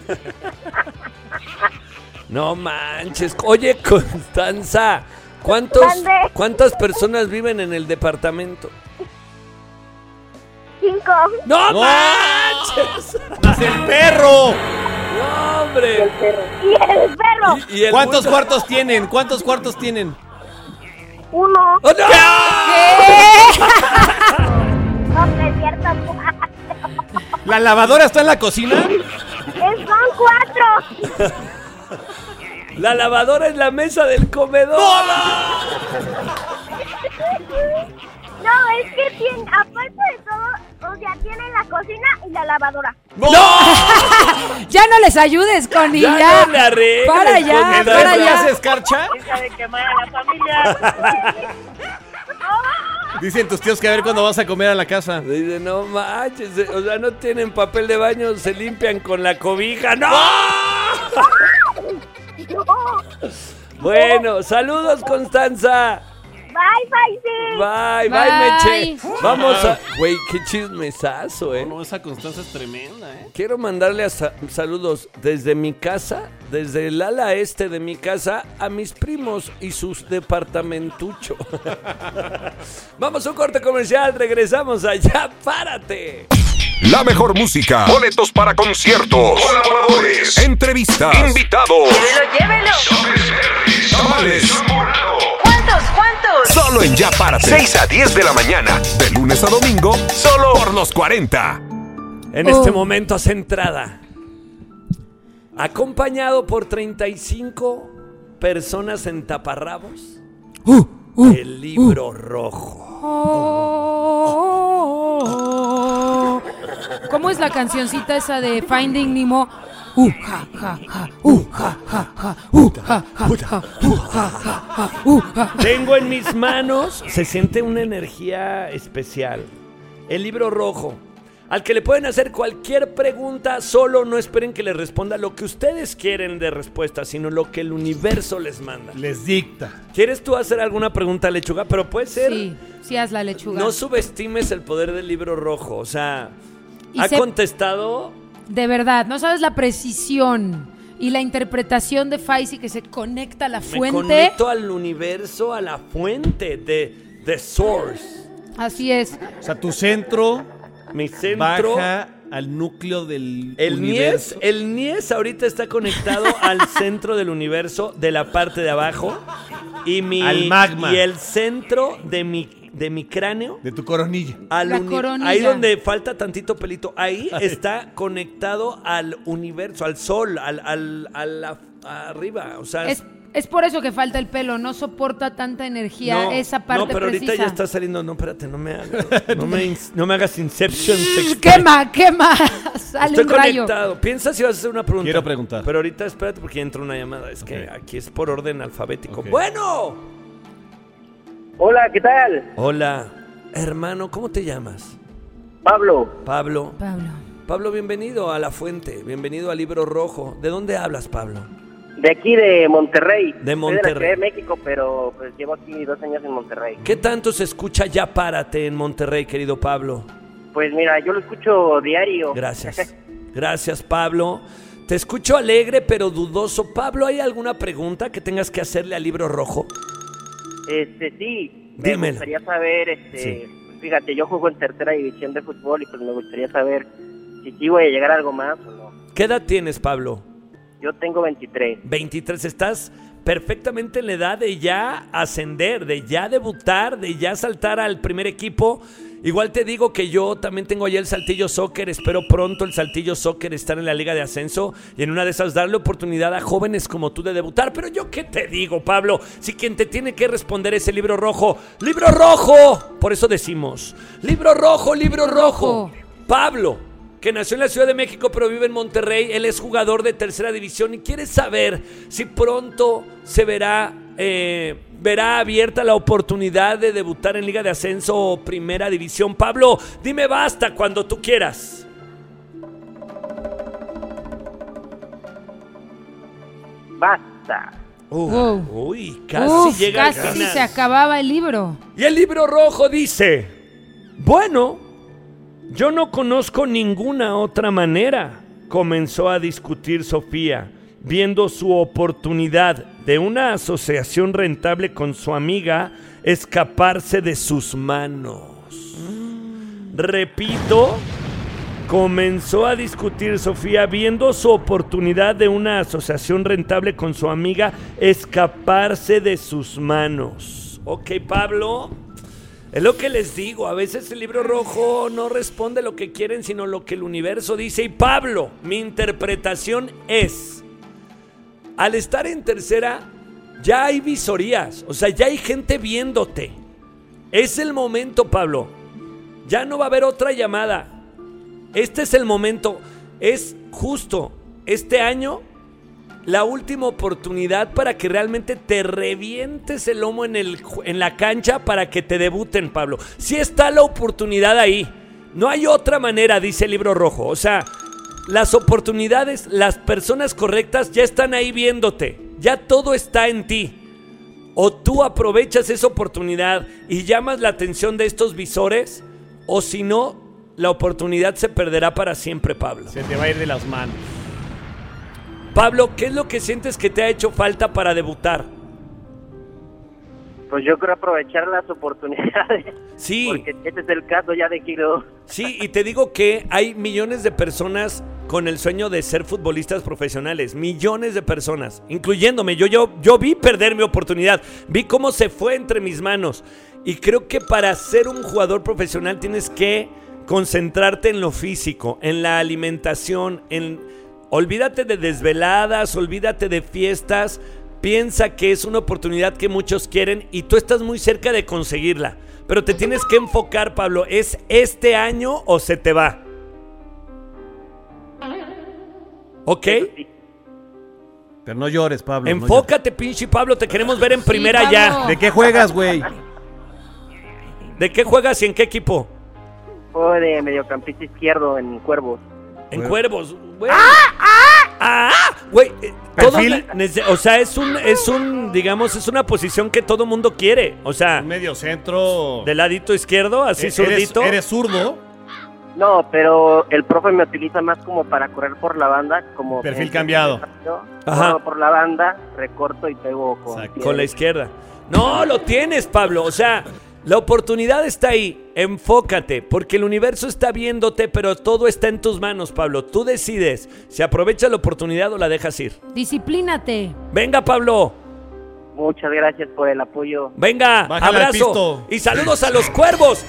No manches. Oye, Constanza, ¿cuántas personas viven en el departamento? 5. ¡No, ¡No! manches! ¡Más el perro! ¡No, hombre! Y el perro. ¿Y el ¿Cuántos bulldog? cuartos tienen? ¿Cuántos cuartos tienen? 1. ¡Oh, no! No, no es cierto. ¿La lavadora está en la cocina? Son 4. La lavadora es la mesa del comedor. No, es que tienen, aparte de todo, o sea, tienen la cocina y la lavadora. Ya no les ayudes, Connie. Ya no le arregles, Para allá, Connie. ¿El para refri allá. hace escarcha? Deja de quemar a la familia. Dicen tus tíos que a ver cuándo vas a comer a la casa. Dice, no manches, o sea, no tienen papel de baño, se limpian con la cobija. ¡No! No. Bueno, saludos, Constanza. Bye. Bye, Faisy. Bye, Bye. Meche. Vamos a... Güey, qué chismesazo, No, esa Constanza es tremenda, Quiero mandarle saludos desde mi casa, desde el ala este de mi casa, a mis primos y sus departamentucho. Vamos a un corte comercial, regresamos allá, párate. La mejor música, boletos para conciertos, colaboradores, entrevistas, invitados, Llévelo. tamales. ¿Cuántos? Solo en Ya Párate. 6 a 10 de la mañana, de lunes a domingo, solo por los 40. En este momento hace entrada, acompañado por 35 personas en taparrabos, el libro rojo. ¿Cómo es la cancioncita esa de Finding Nemo? Ja, ja, ja, ja, ja, ja, ja, ja, ja, ja. Tengo en mis manos, se siente una energía especial, el libro rojo, al que le pueden hacer cualquier pregunta, solo no esperen que les responda lo que ustedes quieren de respuesta, sino lo que el universo les manda. Les dicta. ¿Quieres tú hacer alguna pregunta, Lechuga? Pero puede ser... Sí, haz la Lechuga. No subestimes el poder del libro rojo, o sea, Y ha contestado... De verdad, no sabes la precisión y la interpretación de Faisy que se conecta a la fuente. Me conecto al universo, a la fuente de The Source. Así es. O sea, tu centro Mi centro... baja al núcleo del El universo. Nies ahorita está conectado al centro del universo, de la parte de abajo. Y Al magma. Y el centro de mi cráneo. De tu coronilla. La coronilla. Ahí donde falta tantito pelito. Ahí está conectado al universo, al sol, arriba. O sea, Es por eso que falta el pelo, no soporta tanta energía esa parte no, pero ahorita precisa. ya está saliendo. No, espérate, no me hagas Inception. Quema, sale Estoy un rayo. conectado. Piensa si vas a hacer una pregunta. Quiero preguntar. Pero ahorita espérate porque entra una llamada. Es que aquí es por orden alfabético. Ok. Bueno. Hola, ¿qué tal? Hola. Hermano, ¿cómo te llamas? Pablo, Pablo, bienvenido a La Fuente. Bienvenido al Libro Rojo. ¿De dónde hablas, Pablo? de aquí de Monterrey. De Soy Monterrey. de la Ciudad de México, pero pues llevo aquí 2 años en Monterrey. ¿Qué tanto se escucha Ya Párate en Monterrey, querido Pablo? Pues mira, yo lo escucho diario. Gracias. Gracias, Pablo. Te escucho alegre pero dudoso. Pablo, ¿hay alguna pregunta que tengas que hacerle al Libro Rojo? Sí. Me Dímelo. gustaría saber, Sí. fíjate, yo juego en 3ª división de fútbol y pues me gustaría saber si sí voy a llegar a algo más o no. ¿Qué edad tienes, Pablo? Yo tengo 23. 23, estás perfectamente en la edad de ya ascender, de ya debutar, de ya saltar al primer equipo. Igual te digo que yo también tengo allá el Saltillo Soccer, espero pronto el Saltillo Soccer estar en la Liga de Ascenso y en una de esas darle oportunidad a jóvenes como tú de debutar. Pero yo qué te digo, Pablo, si quien te tiene que responder es el Libro Rojo. ¡Libro Rojo! Por eso decimos, Libro Rojo, Libro Rojo. Pablo, que nació en la Ciudad de México pero vive en Monterrey, él es jugador de 3ª división y quiere saber si pronto se verá abierta la oportunidad de debutar en Liga de Ascenso o Primera División. Pablo, dime basta cuando tú quieras. Basta. Uy, casi llega al casi final. se acababa el libro. Y el Libro Rojo dice: bueno, yo no conozco ninguna otra manera. Comenzó a discutir Sofía, viendo su oportunidad de una asociación rentable con su amiga escaparse de sus manos. Repito, comenzó a discutir Sofía, viendo su oportunidad de una asociación rentable con su amiga escaparse de sus manos. Ok, Pablo. Es lo que les digo, a veces el Libro Rojo no responde lo que quieren, sino lo que el universo dice. Y Pablo, mi interpretación es, al estar en 3ª, ya hay visorías, o sea, ya hay gente viéndote. Es el momento, Pablo. Ya no va a haber otra llamada. Este es el momento. Es justo este año la última oportunidad para que realmente te revientes el lomo en la cancha para que te debuten, Pablo. Sí está la oportunidad ahí. No hay otra manera, dice el Libro Rojo. O sea, las oportunidades, las personas correctas ya están ahí viéndote. Ya todo está en ti. O tú aprovechas esa oportunidad y llamas la atención de estos visores, o si no, la oportunidad se perderá para siempre, Pablo. Se te va a ir de las manos. Pablo, ¿qué es lo que sientes que te ha hecho falta para debutar? Pues yo creo aprovechar las oportunidades. Sí. Porque este es el caso ya de Kiro. Sí, y te digo que hay millones de personas con el sueño de ser futbolistas profesionales. Millones de personas, incluyéndome. Yo vi perder mi oportunidad. Vi cómo se fue entre mis manos. Y creo que para ser un jugador profesional tienes que concentrarte en lo físico, en la alimentación, olvídate de desveladas, olvídate de fiestas. Piensa que es una oportunidad que muchos quieren y tú estás muy cerca de conseguirla. Pero te tienes que enfocar, Pablo. ¿Es este año o se te va? ¿Ok? Pero no llores, Pablo. Enfócate, pinche Pablo. Te queremos ver en primera Pablo. ya. ¿De qué juegas, güey? ¿De qué juegas y en qué equipo? Juego de mediocampista izquierdo en Cuervos. En Cuervos, güey. Güey, o sea, es un, digamos, es una posición que todo mundo quiere. O sea, Un medio centro. del ladito izquierdo, así zurdito. ¿Eres zurdo? No, pero el profe me utiliza más como para correr por la banda, como Perfil cambiado. Ajá. Corro por la banda, recorto y pego Con la izquierda. No, lo tienes, Pablo. O sea, la oportunidad está ahí. Enfócate, porque el universo está viéndote, pero todo está en tus manos, Pablo. Tú decides si aprovechas la oportunidad o la dejas ir. Disciplínate. Venga, Pablo. Muchas gracias por el apoyo. Venga, Bájale al abrazo. pisto. Y saludos a los cuervos.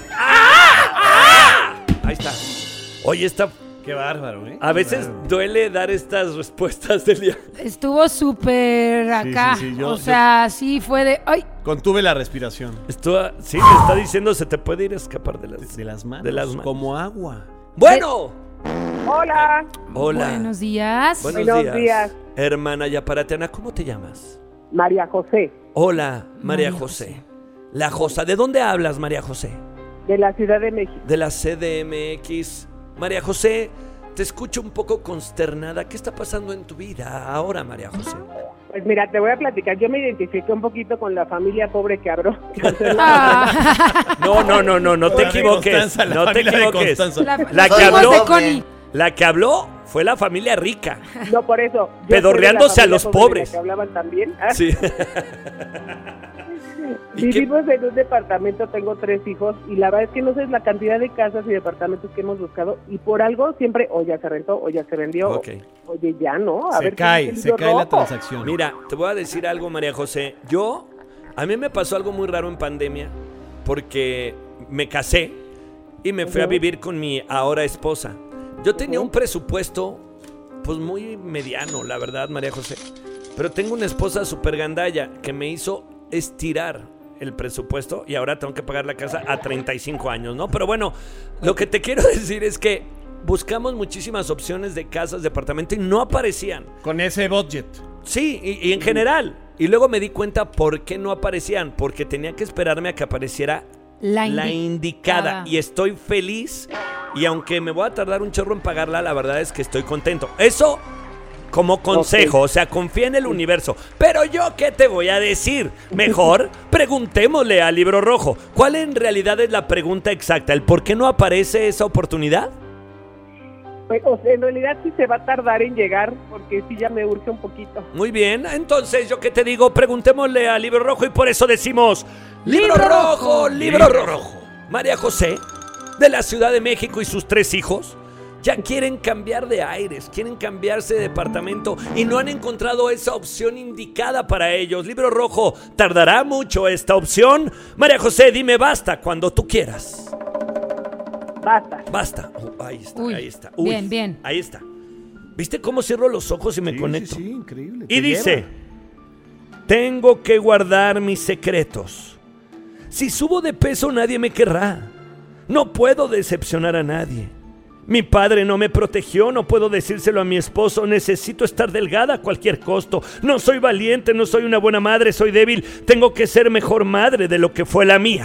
Ahí está. Oye, Qué bárbaro, ¿eh? a veces duele dar estas respuestas del día. Estuvo súper acá. sí, sí fue de... ¡Ay! Contuve la respiración. Sí, te está diciendo, se te puede ir a escapar de las manos. De las manos. Como agua. Bueno. Hola. Hola. Buenos días. Buenos días. Hermana Yaparateana, ¿cómo te llamas? María José, Hola, María José. La Josa. ¿De dónde hablas, María José? de la Ciudad de México. De la CDMX. María José, te escucho un poco consternada. ¿Qué está pasando en tu vida ahora, María José? Pues mira, te voy a platicar. Yo me identifiqué un poquito con la familia pobre que habló. No te equivoques. Constanza, la No te familia de equivoques. Constanza. La que Fuimos habló, de Connie. la que habló fue la familia rica. No, por eso. Yo Pedorreándose soy de la a los familia pobre pobres. de la que hablaban también. Sí. ¿Y Vivimos en un departamento, tengo 3 hijos y la verdad es que no sé la cantidad de casas y departamentos que hemos buscado y por algo siempre o ya se rentó o ya se vendió. Ok. Oye, ya no. Se cae la rojo. transacción. Mira, te voy a decir algo, María José. A mí me pasó algo muy raro en pandemia porque me casé y me fui a vivir con mi ahora esposa. Yo tenía un presupuesto pues muy mediano, la verdad, María José. Pero tengo una esposa súper gandalla que me hizo estirar el presupuesto y ahora tengo que pagar la casa a 35 años, ¿no? Pero bueno, lo que te quiero decir es que buscamos muchísimas opciones de casas, departamento y no aparecían. Con ese budget. Sí, y en general. Y luego me di cuenta por qué no aparecían, porque tenía que esperarme a que apareciera la indicada. Y estoy feliz y aunque me voy a tardar un chorro en pagarla, la verdad es que estoy contento. Eso como consejo, o sea, confía en el universo. Pero yo, ¿qué te voy a decir? Mejor preguntémosle al Libro Rojo. ¿Cuál en realidad es la pregunta exacta? ¿El por qué no aparece esa oportunidad? Pues, o sea, en realidad sí se va a tardar en llegar porque sí ya me urge un poquito. Muy bien, entonces yo qué te digo, preguntémosle al Libro Rojo y por eso decimos Libro Rojo, Libro Rojo. María José, de la Ciudad de México y sus 3 hijos, ya quieren cambiar de aires, quieren cambiarse de departamento y no han encontrado esa opción indicada para ellos. Libro Rojo, ¿tardará mucho esta opción? María José, dime basta cuando tú quieras. Basta. Basta. Ahí está, Uy, ahí está. bien. Ahí está. ¿Viste cómo cierro los ojos y me conecto? Sí, increíble. Y dice, tengo que guardar mis secretos. Si subo de peso nadie me querrá. No puedo decepcionar a nadie. Mi padre no me protegió, no puedo decírselo a mi esposo. Necesito estar delgada a cualquier costo. No soy valiente, no soy una buena madre, soy débil. Tengo que ser mejor madre de lo que fue la mía.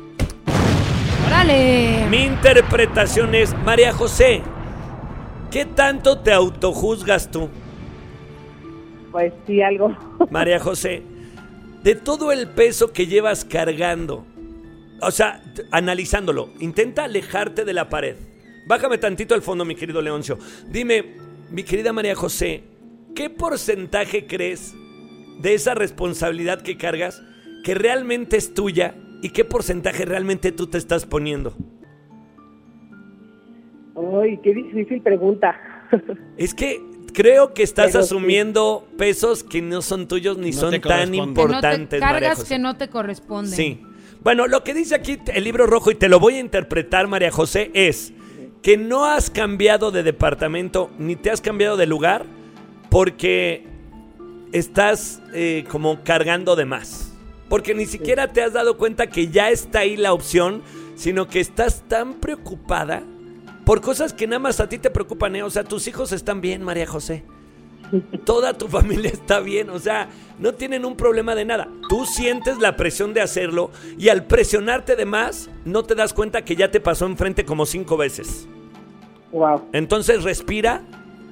¡Órale! Mi interpretación es, María José, ¿qué tanto te autojuzgas tú? Pues sí, algo. María José, de todo el peso que llevas cargando. O sea, analizándolo, intenta alejarte de la pared. Bájame tantito al fondo, mi querido Leoncio. Dime, mi querida María José, ¿qué porcentaje crees de esa responsabilidad que cargas que realmente es tuya y qué porcentaje realmente tú te estás poniendo? Ay, qué difícil pregunta. Es que creo que estás asumiendo pesos que no son tuyos ni No son te tan corresponden. importantes, que no te María cargas José. que no te corresponden. Sí. Bueno, lo que dice aquí el libro rojo, y te lo voy a interpretar, María José, es que no has cambiado de departamento ni te has cambiado de lugar porque estás como cargando de más. Porque ni siquiera te has dado cuenta que ya está ahí la opción, sino que estás tan preocupada por cosas que nada más a ti te preocupan, ¿eh? O sea, tus hijos están bien, María José. Toda tu familia está bien, o sea, no tienen un problema de nada. Tú sientes la presión de hacerlo y al presionarte de más, no te das cuenta que ya te pasó enfrente como 5 veces. Wow. Entonces respira,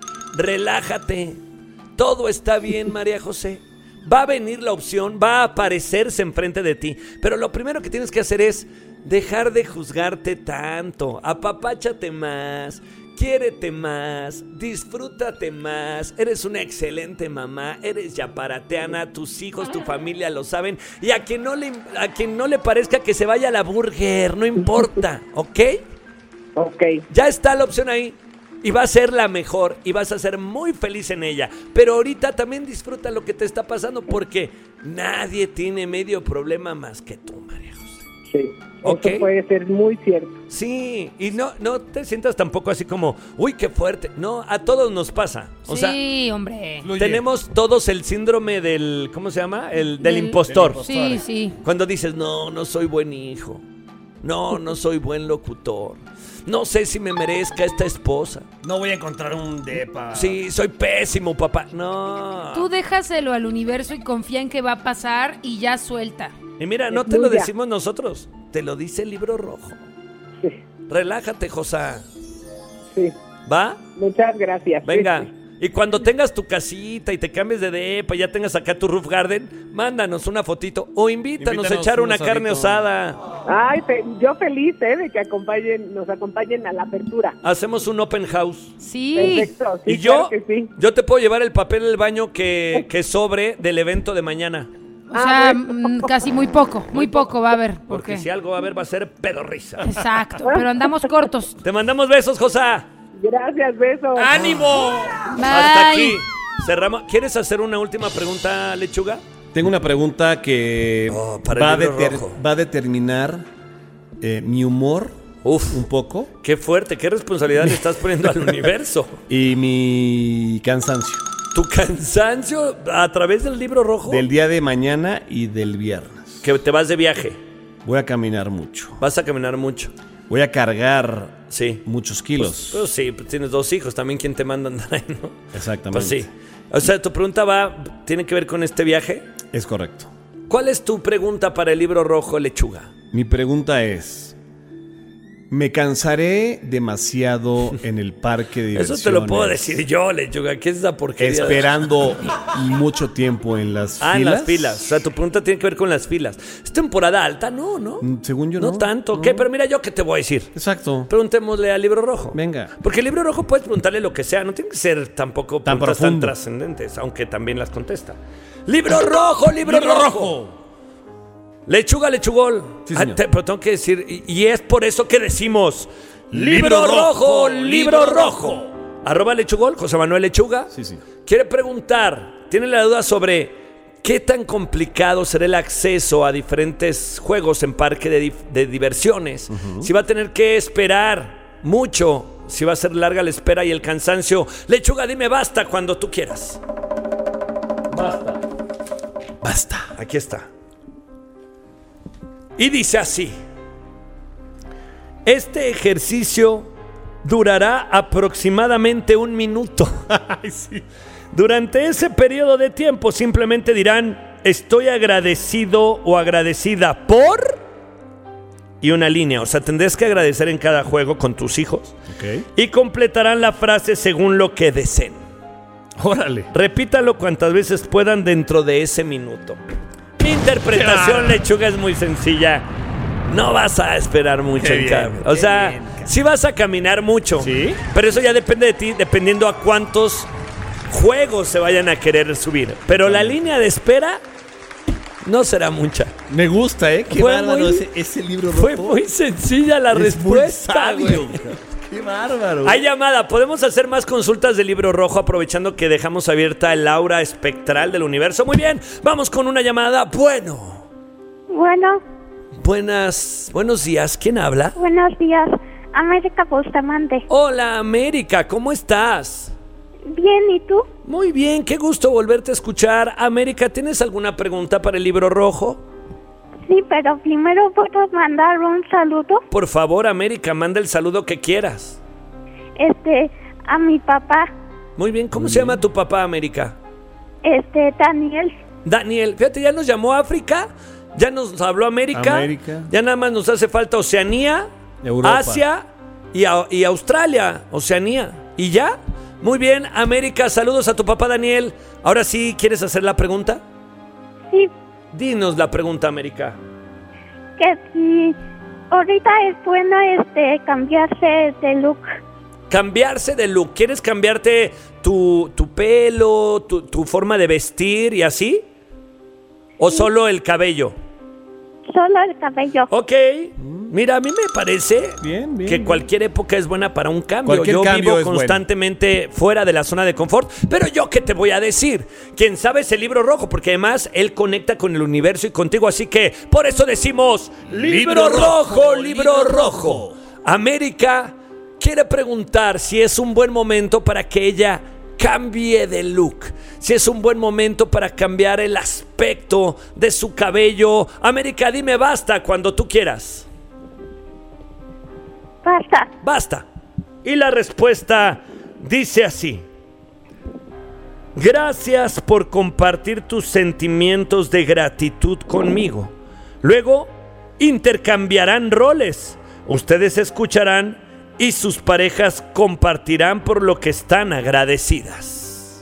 relájate, todo está bien, María José. Va a venir la opción, va a aparecerse enfrente de ti, pero lo primero que tienes que hacer es dejar de juzgarte tanto, apapáchate más. Quiérete más, disfrútate más, eres una excelente mamá, eres yaparateana, tus hijos, tu familia lo saben. Y a quien no le parezca que se vaya a la burger, no importa, ¿ok? Ok. Ya está la opción ahí y va a ser la mejor y vas a ser muy feliz en ella. Pero ahorita también disfruta lo que te está pasando porque nadie tiene medio problema más que tú, María José. Sí. Ok. Eso puede ser muy cierto. Sí, y no te sientas tampoco así como, uy, qué fuerte. No, a todos nos pasa. O sea, Sí, hombre. tenemos todos el síndrome del, ¿cómo se llama? Del impostor. Sí, sí. Cuando dices, no soy buen hijo. No soy buen locutor. No sé si me merezca esta esposa. No voy a encontrar un depa. Sí, soy pésimo, papá. No. Tú déjaselo al universo y confía en que va a pasar y ya suelta. Y mira, no te lo decimos nosotros. Te lo dice el libro rojo. Sí. Relájate, Josa. Sí. ¿Va? Muchas gracias. Venga. Sí. Y cuando tengas tu casita y te cambies de depa y ya tengas acá tu roof garden, mándanos una fotito o invítanos a echar un una carne asadito. osada. Ay, yo feliz de que nos acompañen a la apertura. Hacemos un open house. Sí. Perfecto. Sí, Y yo, claro que sí. yo te puedo llevar el papel del baño que sobre del evento de mañana. O sea, casi muy poco va a haber. ¿Por Porque qué? si algo va a haber va a ser pedorrisa. Exacto, pero andamos cortos. Te mandamos besos, Josa. Gracias, besos. ¡Ánimo! Bye. Hasta aquí. Cerramos. ¿Quieres hacer una última pregunta, Lechuga? Tengo una pregunta que para el libro rojo. va a determinar mi humor un poco Qué fuerte, qué responsabilidad le estás poniendo al universo. y mi cansancio Tu cansancio a través del libro rojo. del día de mañana y del viernes. Que te vas de viaje. Voy a caminar mucho. Vas a caminar mucho. Voy a cargar Sí. muchos kilos. Pues sí, pues tienes 2 hijos. También, ¿quién te manda a andar ahí, no? Exactamente. Pues sí. O sea, tu pregunta tiene que ver con este viaje. Es correcto. ¿Cuál es tu pregunta para el libro rojo, Lechuga? Mi pregunta es: ¿me cansaré demasiado en el parque de diversiones? Eso te lo puedo decir yo, Lechuga. ¿Qué es esa porquería? Esperando mucho tiempo en las filas. En las filas. O sea, tu pregunta tiene que ver con las filas. ¿Es temporada alta? No. Según yo no. No tanto. No. ¿Qué? Pero mira, yo qué te voy a decir. Exacto. Preguntémosle al libro rojo. Venga. Porque el libro rojo puedes preguntarle lo que sea. No tiene que ser tampoco Tan preguntas tan profundo. trascendentes, aunque también las contesta. ¡Libro rojo, libro rojo! Lechuga, lechugol. Sí, señor. Pero tengo que decir, y es por eso que decimos libro rojo, libro rojo. @lechugol, José Manuel Lechuga. Sí, sí. Quiere preguntar, tiene la duda sobre qué tan complicado será el acceso a diferentes juegos en parque de diversiones. Si va a tener que esperar mucho, si va a ser larga la espera y el cansancio. Lechuga, dime basta cuando tú quieras. Basta. Aquí está. Y dice así: este ejercicio durará aproximadamente 1 minuto. Ay, sí. Durante ese periodo de tiempo simplemente dirán: estoy agradecido o agradecida por... y una línea. O sea, tendrás que agradecer en cada juego con tus hijos. Ok. Y completarán la frase según lo que deseen. Órale. Repítalo cuantas veces puedan dentro de ese minuto. mi interpretación, Lechuga, es muy sencilla. No vas a esperar mucho en cambio. O sea, sí vas a caminar mucho. ¿Sí? Pero eso ya depende de ti, dependiendo a cuántos juegos se vayan a querer subir. Pero la línea de espera no será mucha. Me gusta, Qué Fue bárbaro muy- ese libro rojo. Fue muy sencilla la Es respuesta, muy güey. sabio. Qué bárbaro. Hay llamada. ¿Podemos hacer más consultas del libro rojo aprovechando que dejamos abierta el aura espectral del universo? Muy bien, vamos con una llamada. Bueno, Bueno, buenos días. ¿Quién habla? buenos días. América Bustamante. Hola, América, ¿cómo estás? Bien, ¿y tú? Muy bien, qué gusto volverte a escuchar. América, ¿tienes alguna pregunta para el libro rojo? Sí, pero primero puedo mandar un saludo, Por favor, América, manda el saludo que quieras. a mi papá, Muy bien, ¿cómo se llama tu papá, América? Daniel. Daniel, fíjate, ya nos llamó África, ya nos habló América, ya nada más nos hace falta Oceanía, Europa. Asia y Australia, Oceanía. ¿Y ya? Muy bien, América, saludos a tu papá Daniel. Ahora sí, ¿quieres hacer la pregunta? Sí, Dinos la pregunta, América. que si ahorita es bueno cambiarse de look. Cambiarse de look. ¿Quieres cambiarte tu pelo, tu forma de vestir y así? ¿O solo el cabello? Solo el cabello. Ok. Mira, a mí me parece Bien, que cualquier época es buena para un cambio. Cualquier Yo cambio vivo es constantemente fuera de la zona de confort. Pero yo, ¿qué te voy a decir? Quien sabe es el libro rojo, porque además él conecta con el universo y contigo. Así que por eso decimos libro rojo, libro rojo. América quiere preguntar si es un buen momento para que ella cambie de look, si es un buen momento para cambiar el aspecto de su cabello. América, dime basta cuando tú quieras. Basta. Basta. Y la respuesta dice así: gracias por compartir tus sentimientos de gratitud conmigo. Luego intercambiarán roles. Ustedes escucharán y sus parejas compartirán por lo que están agradecidas.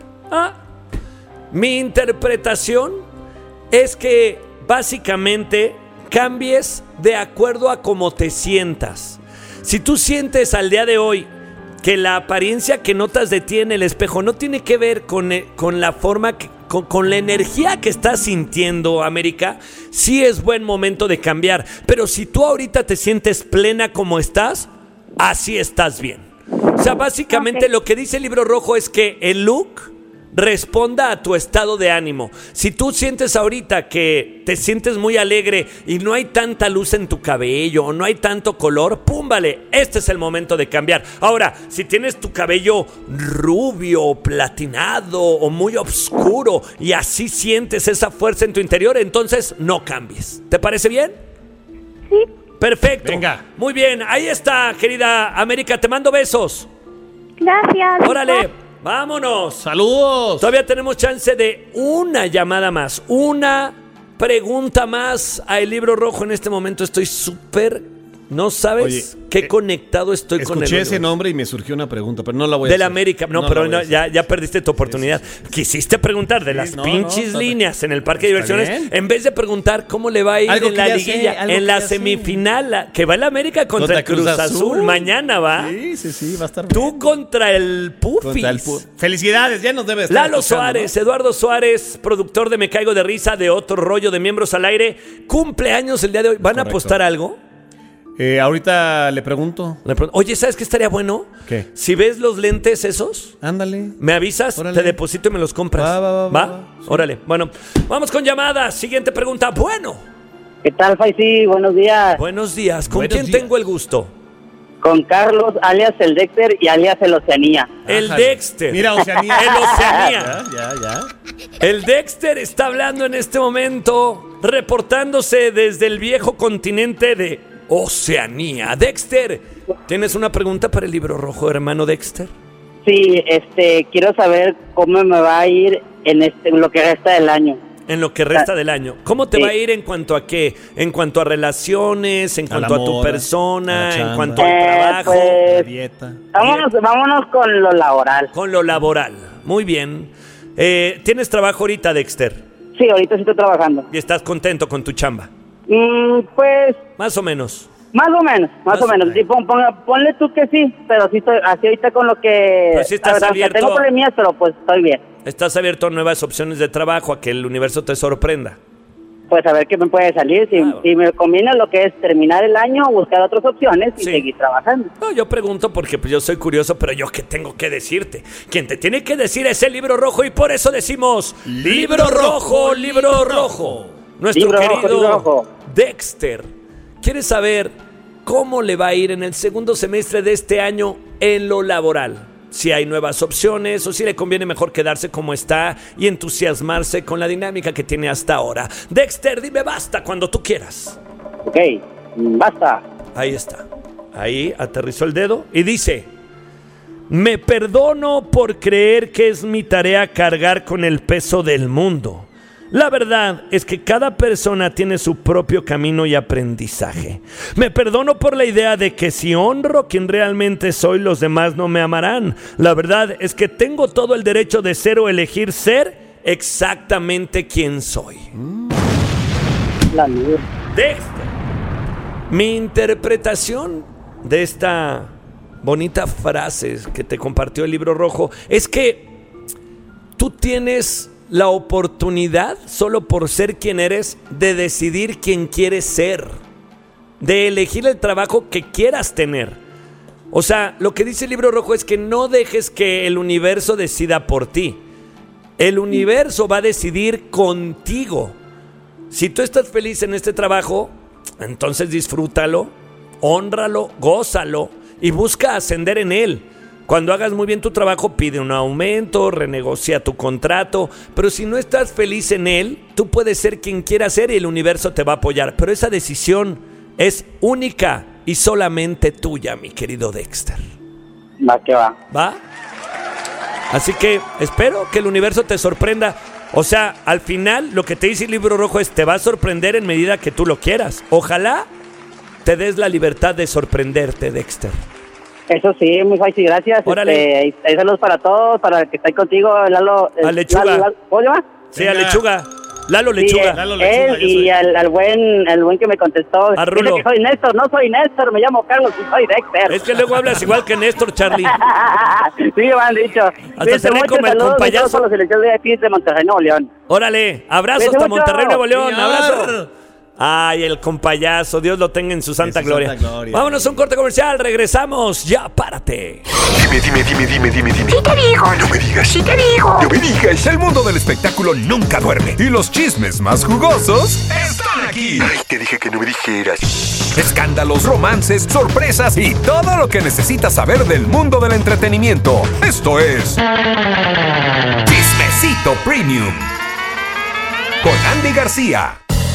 Mi interpretación es que básicamente cambies de acuerdo a cómo te sientas. Si tú sientes al día de hoy que la apariencia que notas de ti en el espejo no tiene que ver con la forma con la energía que estás sintiendo, América, sí es buen momento de cambiar. Pero si tú ahorita te sientes plena como estás, así estás bien. O sea, básicamente lo que dice el libro rojo es que el look responda a tu estado de ánimo. Si tú sientes ahorita que te sientes muy alegre y no hay tanta luz en tu cabello o no hay tanto color, ¡púmbale! Este es el momento de cambiar. Ahora, si tienes tu cabello rubio, platinado o muy oscuro y así sientes esa fuerza en tu interior, entonces no cambies. ¿Te parece bien? Sí. Perfecto. Venga. Muy bien, ahí está, querida América, te mando besos. Gracias. Órale, vámonos. ¡Saludos! Todavía tenemos chance de una llamada más, una pregunta más al libro rojo. En este momento estoy súper... No sabes Oye, qué conectado estoy con el Escuché ese libro. nombre y me surgió una pregunta, pero no la voy a Del hacer. América. No, la pero voy a no, hacer. ya perdiste tu oportunidad. Quisiste preguntar de las no, pinches está líneas en el parque de Está diversiones, bien. en vez de preguntar cómo le va a ir Algo en que la ya sé, liguilla, algo en que la ya sé. semifinal, que va el América contra el Cruz Azul. Mañana va. Sí, va a estar Tú bien. contra el Pufis. Contra el Felicidades, ya nos debe estar Lalo escuchando, Suárez, ¿no? Eduardo Suárez, productor de Me Caigo de Risa, de Otro Rollo de Miembros al Aire, cumpleaños el día de hoy. ¿Van a Correcto. apostar algo? Ahorita le pregunto. Oye, ¿sabes qué estaría bueno? ¿Qué? Si ves los lentes esos, Ándale. me avisas, Órale. te deposito y me los compras. Va. Sí. Órale. Bueno, vamos con llamadas. Siguiente pregunta. Bueno, ¿Qué tal, Faisy? Buenos días. buenos días. ¿Con Buenos quién días. tengo el gusto? Con Carlos, alias el Dexter y alias el Oceanía. El Ájale. Dexter. Mira, Oceanía. El Oceanía. Ya. El Dexter está hablando en este momento, reportándose desde el viejo continente de Oceanía. Dexter, ¿tienes una pregunta para el libro rojo, hermano Dexter? Sí, quiero saber cómo me va a ir en lo que resta del año. En lo que resta del año. ¿Cómo te Sí. va a ir en cuanto a qué? En cuanto a relaciones, en A la cuanto a tu moda, a persona, la en chamba. cuanto al trabajo, La Pues, dieta. vámonos con lo laboral. con lo laboral. Muy bien. ¿Tienes trabajo ahorita, Dexter? Sí, ahorita sí estoy trabajando. ¿Y estás contento con tu chamba? Pues... Más o menos. Más o menos. Sí, ponle tú que sí, pero sí estoy así ahorita con lo que... Pues sí estás abierto. Tengo problemas, pero pues estoy bien. Estás abierto a nuevas opciones de trabajo, a que el universo te sorprenda. Pues a ver qué me puede salir. Si me combina lo que es terminar el año, buscar otras opciones y seguir trabajando. No, yo pregunto porque pues, yo soy curioso, pero yo qué tengo que decirte. Quien te tiene que decir es el libro rojo y por eso decimos libro rojo, libro rojo. Nuestro querido Dexter quiere saber cómo le va a ir en el segundo semestre de este año en lo laboral. Si hay nuevas opciones o si le conviene mejor quedarse como está y entusiasmarse con la dinámica que tiene hasta ahora. Dexter, dime basta cuando tú quieras. Ok, basta. Ahí está. Ahí aterrizó el dedo y dice: me perdono por creer que es mi tarea cargar con el peso del mundo. La verdad es que cada persona tiene su propio camino y aprendizaje. Me perdono por la idea de que si honro quien realmente soy, los demás no me amarán. La verdad es que tengo todo el derecho de ser o elegir ser exactamente quien soy. Dexter, mi interpretación de esta bonita frase que te compartió el libro rojo es que tú tienes la oportunidad, solo por ser quien eres, de decidir quién quieres ser, de elegir el trabajo que quieras tener. O sea, lo que dice el libro rojo es que no dejes que el universo decida por ti. El universo va a decidir contigo. Si tú estás feliz en este trabajo, entonces disfrútalo, hónralo, gózalo y busca ascender en él. Cuando hagas muy bien tu trabajo, pide un aumento, renegocia tu contrato. Pero si no estás feliz en él, tú puedes ser quien quieras ser y el universo te va a apoyar. Pero esa decisión es única y solamente tuya, mi querido Dexter. Va que va. ¿Va? Así que espero que el universo te sorprenda. O sea, al final lo que te dice el libro rojo es: te va a sorprender en medida que tú lo quieras. Ojalá te des la libertad de sorprenderte, Dexter. Eso sí, muy fácil, gracias. Órale. Saludos para todos, para el que está ahí contigo, Lalo. A Lechuga. ¿Cómo se llama? Sí, a Lechuga. Lalo Lechuga. Sí, Lalo Lechuga, él y al buen que me contestó. A Rulo. Dice que soy Néstor, no soy Néstor, me llamo Carlos y soy Dexter. Es que luego hablas igual que Néstor, Charlie. Sí, me han dicho. Hasta se ve como el compayazo. Los selecciones de aquí de Monterrey, Nuevo León. Órale, abrazo Cuídense hasta mucho. Monterrey, Nuevo León. Señor. Abrazo. Ay, el compayazo, Dios lo tenga en su santa gloria. Vámonos a un corte comercial, regresamos. Ya, párate. Dime. Sí te digo. No me digas. Sí te digo. No me digas. El mundo del espectáculo nunca duerme. Y los chismes más jugosos están aquí. Ay, te dije que no me dijeras. Escándalos, romances, sorpresas y todo lo que necesitas saber del mundo del entretenimiento. Esto es Chismecito Premium con Andy García.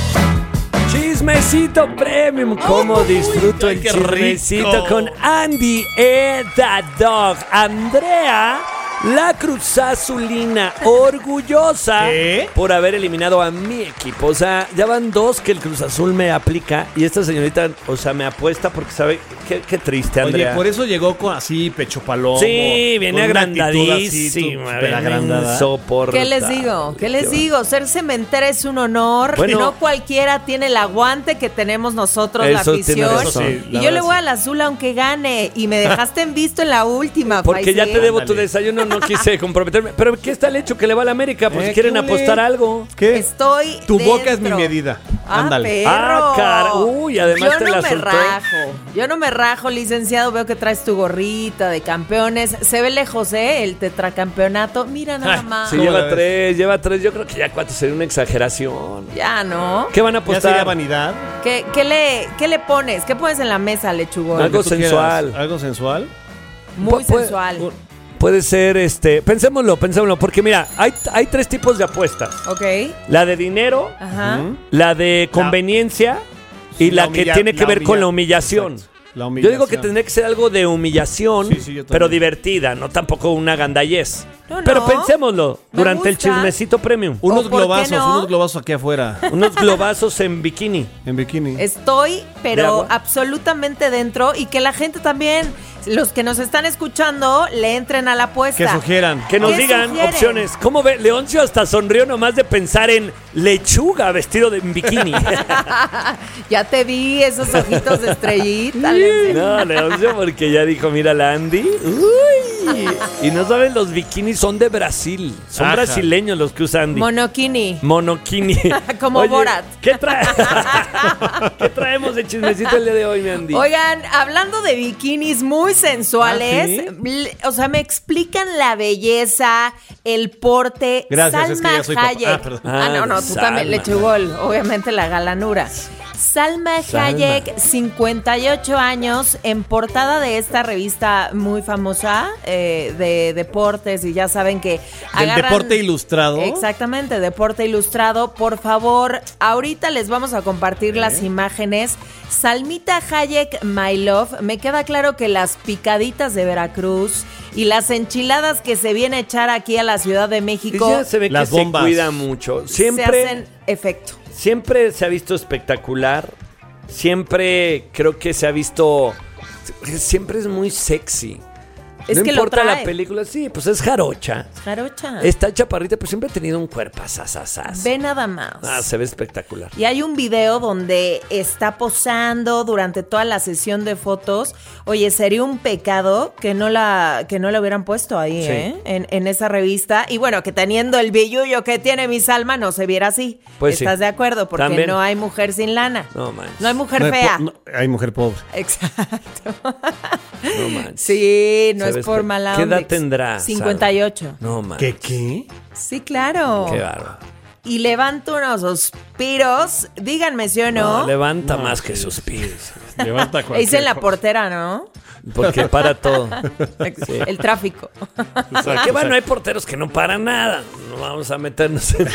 Chismecito Premium. ¿Cómo disfruto el chismecito rico. con Andy the Dog? Andrea, la Cruzazulina, orgullosa por haber eliminado a mi equipo. O sea, ya van 2 que el Cruz Azul me aplica y esta señorita, o sea, me apuesta porque sabe qué triste, Andrea. Oye, por eso llegó con así pecho palomo. Sí, viene con una actitud agrandadísima, así, súper agrandada. insoportable. ¿Qué les digo? Ser cementera es un honor. Bueno. No cualquiera tiene el aguante que tenemos nosotros, la Eso tiene afición. razón. Sí, Y la yo le verdad, voy al azul aunque gane. Y me dejaste en visto en la última. Porque ya Faisy. te debo tu Ándale. desayuno, no quise comprometerme. Pero ¿qué está el hecho que le va a la América? Pues si quieren ¿qué ole? apostar algo. ¿Qué? Estoy Tu boca es mi dentro. medida. Ah, Ándale. perro. Uy, además yo te no la me soltó. rajo. Yo no me rajo, licenciado. Veo que traes tu gorrita de campeones. Se ve lejos, el tetracampeonato. Mira nada más. Sí, ¿Cómo lleva la ves? 3, lleva 3. Yo creo que ya 4 sería una exageración. Ya, ¿no? ¿Qué van a ¿Ya sería apostar? vanidad? ¿Qué le pones? ¿Qué pones en la mesa, lechugón? Algo Lo que tú sensual. quieras. ¿Algo sensual? Muy Puede- sensual. Puede ser, pensémoslo, porque mira, hay 3 tipos de apuestas. Ok. La de dinero, Ajá. la de conveniencia y la que tiene que ver con la humillación. Exacto. La Yo humillación. digo que tendría que ser algo de humillación, Sí, yo también. pero divertida, no tampoco una gandallez. No, Pero no. pensémoslo Me durante el gusta. chismecito premium. Unos ¿O por qué no? unos globazos aquí afuera. Unos globazos en bikini. En bikini. Estoy, ¿De pero agua? absolutamente dentro y que la gente también los que nos están escuchando le entren a la apuesta. Que sugieran. Que nos ¿Qué digan sugieren? opciones. ¿Cómo ve? Leoncio hasta sonrió nomás de pensar en lechuga vestido de bikini. Ya te vi esos ojitos de estrellita. No, Leoncio, porque ya dijo, mira la Andy. Uy. Y no saben, los bikinis son de Brasil. Son Ajá. brasileños los que usan Andy. Monokini. Monokini. Como Oye, Borat. ¿Qué traemos de chismecito el día de hoy, mi Andy? Oigan, hablando de bikinis muy sensuales, ¿Ah, sí? o sea, me explican la belleza, el porte. Gracias, Salma es que ya soy papá. Hayek. Ah, perdón. No, tú Salma. también le echó gol. Obviamente la galanura. Salma Hayek, 58 años, en portada de esta revista muy famosa de deportes, y ya saben que Del deporte ilustrado. Exactamente, deporte ilustrado. Por favor, ahorita les vamos a compartir las imágenes. Salmita Hayek, my love. Me queda claro que las picaditas de Veracruz y las enchiladas que se viene a echar aquí a la Ciudad de México Ella se ve Las que bombas. se cuida mucho. se Siempre, hacen efecto. siempre se ha visto espectacular. Siempre creo que se ha visto... Siempre es muy sexy. Es no que lo importa la trae. película, sí, pues es jarocha. Jarocha. Está chaparrita, pero siempre ha tenido un cuerpo sasasas. Ve nada más. Se ve espectacular. Y hay un video donde está posando durante toda la sesión de fotos. Oye, sería un pecado que no la hubieran puesto ahí, Sí. en esa revista. Y bueno, que teniendo el billullo que tiene mi Salma, no se viera así. Pues sí. ¿Estás de acuerdo? Porque También. no hay mujer sin lana. No manches. No hay mujer No hay fea. hay mujer pobre. Exacto. No manches. Sí, no Se es ve por espe- mala ¿Qué onda. edad tendrá, 58. No manches. ¿Qué? Sí, claro. Qué bárbaro. Y levanta unos suspiros. Díganme si o no. No, levanta más que suspiros. Levanta Hice en la portera, ¿no? Porque para todo. Sí. El tráfico. Que bueno, hay porteros que no paran nada. No vamos a meternos en...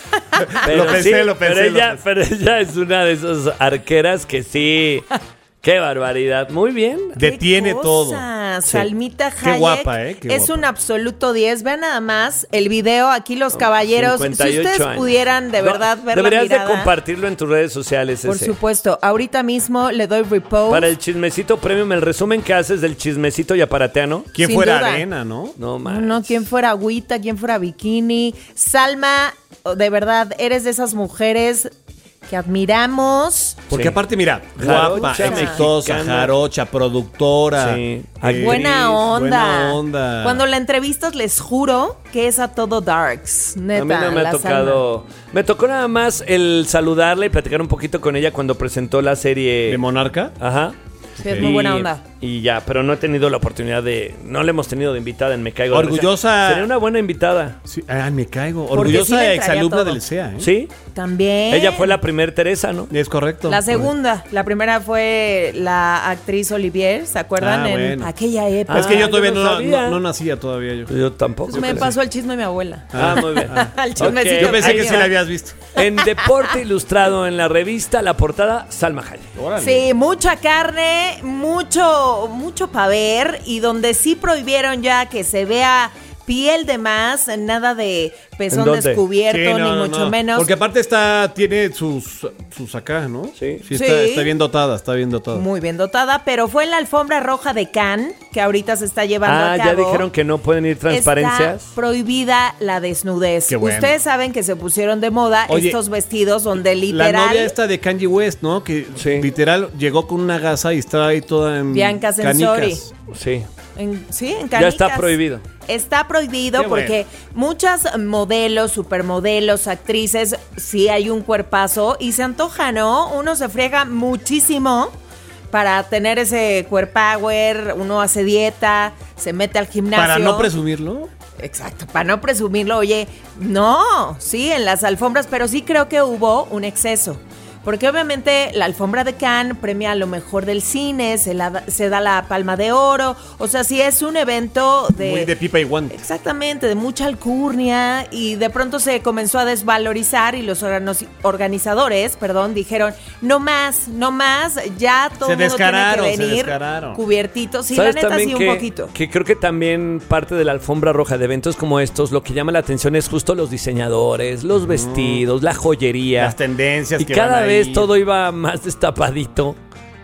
Pero Lo pensé, lo pensé, pero ella es una de esas arqueras que sí... ¡Qué barbaridad! Muy bien. Detiene Qué cosa. todo. Salmita Hayek. Qué guapa, qué es guapa. un absoluto 10. Vean nada más el video. Aquí los caballeros. Si 58 ustedes años. pudieran de No, verdad ver la deberías mirada. de compartirlo en tus redes sociales. Por ese. supuesto. Ahorita mismo le doy repost. Para el chismecito premium, el resumen que haces del chismecito y aparateano. ¿Quién Sin fuera duda. arena, no? No más. No, quién fuera agüita, quién fuera bikini. Salma, de verdad, eres de esas mujeres que admiramos. Porque Sí. aparte, mira, Jarocha guapa, exitosa, mexicana. jarocha, productora. Sí. Buena onda. Buena onda. Cuando la entrevistas, les juro que es a todo darks. Neta, A mí no me ha la tocado. Me tocó nada más el saludarla y platicar un poquito con ella cuando presentó la serie. ¿De Monarca? Ajá. Sí, es muy buena onda. Y ya, pero no he tenido la oportunidad de. No la hemos tenido de invitada en Me Caigo de Risa. Orgullosa. Sería una buena invitada. Sí, me caigo. Porque Orgullosa sí le de entraría exalumna todo. del CEA, ¿eh? ¿Sí? También. Ella fue la primer Teresa, ¿no? Es correcto. La segunda. La primera fue la actriz Olivier, ¿se acuerdan? Ah, en bueno. aquella época. Es que yo yo todavía no no, sabía. no nacía todavía yo. Yo tampoco. Pues me pasó el chisme de mi abuela. Muy bien. El chismecito. Ok. Yo pensé que Ahí sí va. la habías visto. En Deporte Ilustrado, en la revista, la portada, Salma Hayek. Sí, mucha carne, mucho para ver, y donde sí prohibieron ya que se vea piel de más, nada de pezón ¿En dónde? descubierto, Sí, no, ni no, mucho no. menos. Porque aparte tiene sus acá, ¿no? Sí. Sí, Sí. está bien dotada, está bien dotada. Muy bien dotada, pero fue en la alfombra roja de Cannes, que ahorita se está llevando a Ya cabo. dijeron que no pueden ir transparencias. Está prohibida la desnudez. Qué bueno. Ustedes saben que se pusieron de moda Oye, estos vestidos donde La literal novia esta de Kanye West, ¿no? Que Sí. literal llegó con una gasa y estaba ahí toda en Bianca Censori. canicas. Sí. en Ya canicas. está prohibido. Está prohibido Qué porque muchas modelos, supermodelos, actrices, sí hay un cuerpazo y se antoja, ¿no? Uno se friega muchísimo para tener ese cuerpower, uno hace dieta, se mete al gimnasio. Para no presumirlo. Exacto, para no presumirlo, oye, no, sí, en las alfombras, pero sí creo que hubo un exceso. Porque obviamente la alfombra de Cannes premia lo mejor del cine, se da la palma de oro, o sea, sí es un evento Muy de pipa y guante. Exactamente, de mucha alcurnia, y de pronto se comenzó a desvalorizar y los organizadores, dijeron, no más, ya todo Se el mundo tiene descararon, que se venir descararon. cubiertitos. Sí, la ¿Sabes neta también sí, un poquito. que creo que también parte de la alfombra roja de eventos como estos, lo que llama la atención es justo los diseñadores, los vestidos, la joyería. Las tendencias Y que cada van vez ahí. todo iba más destapadito.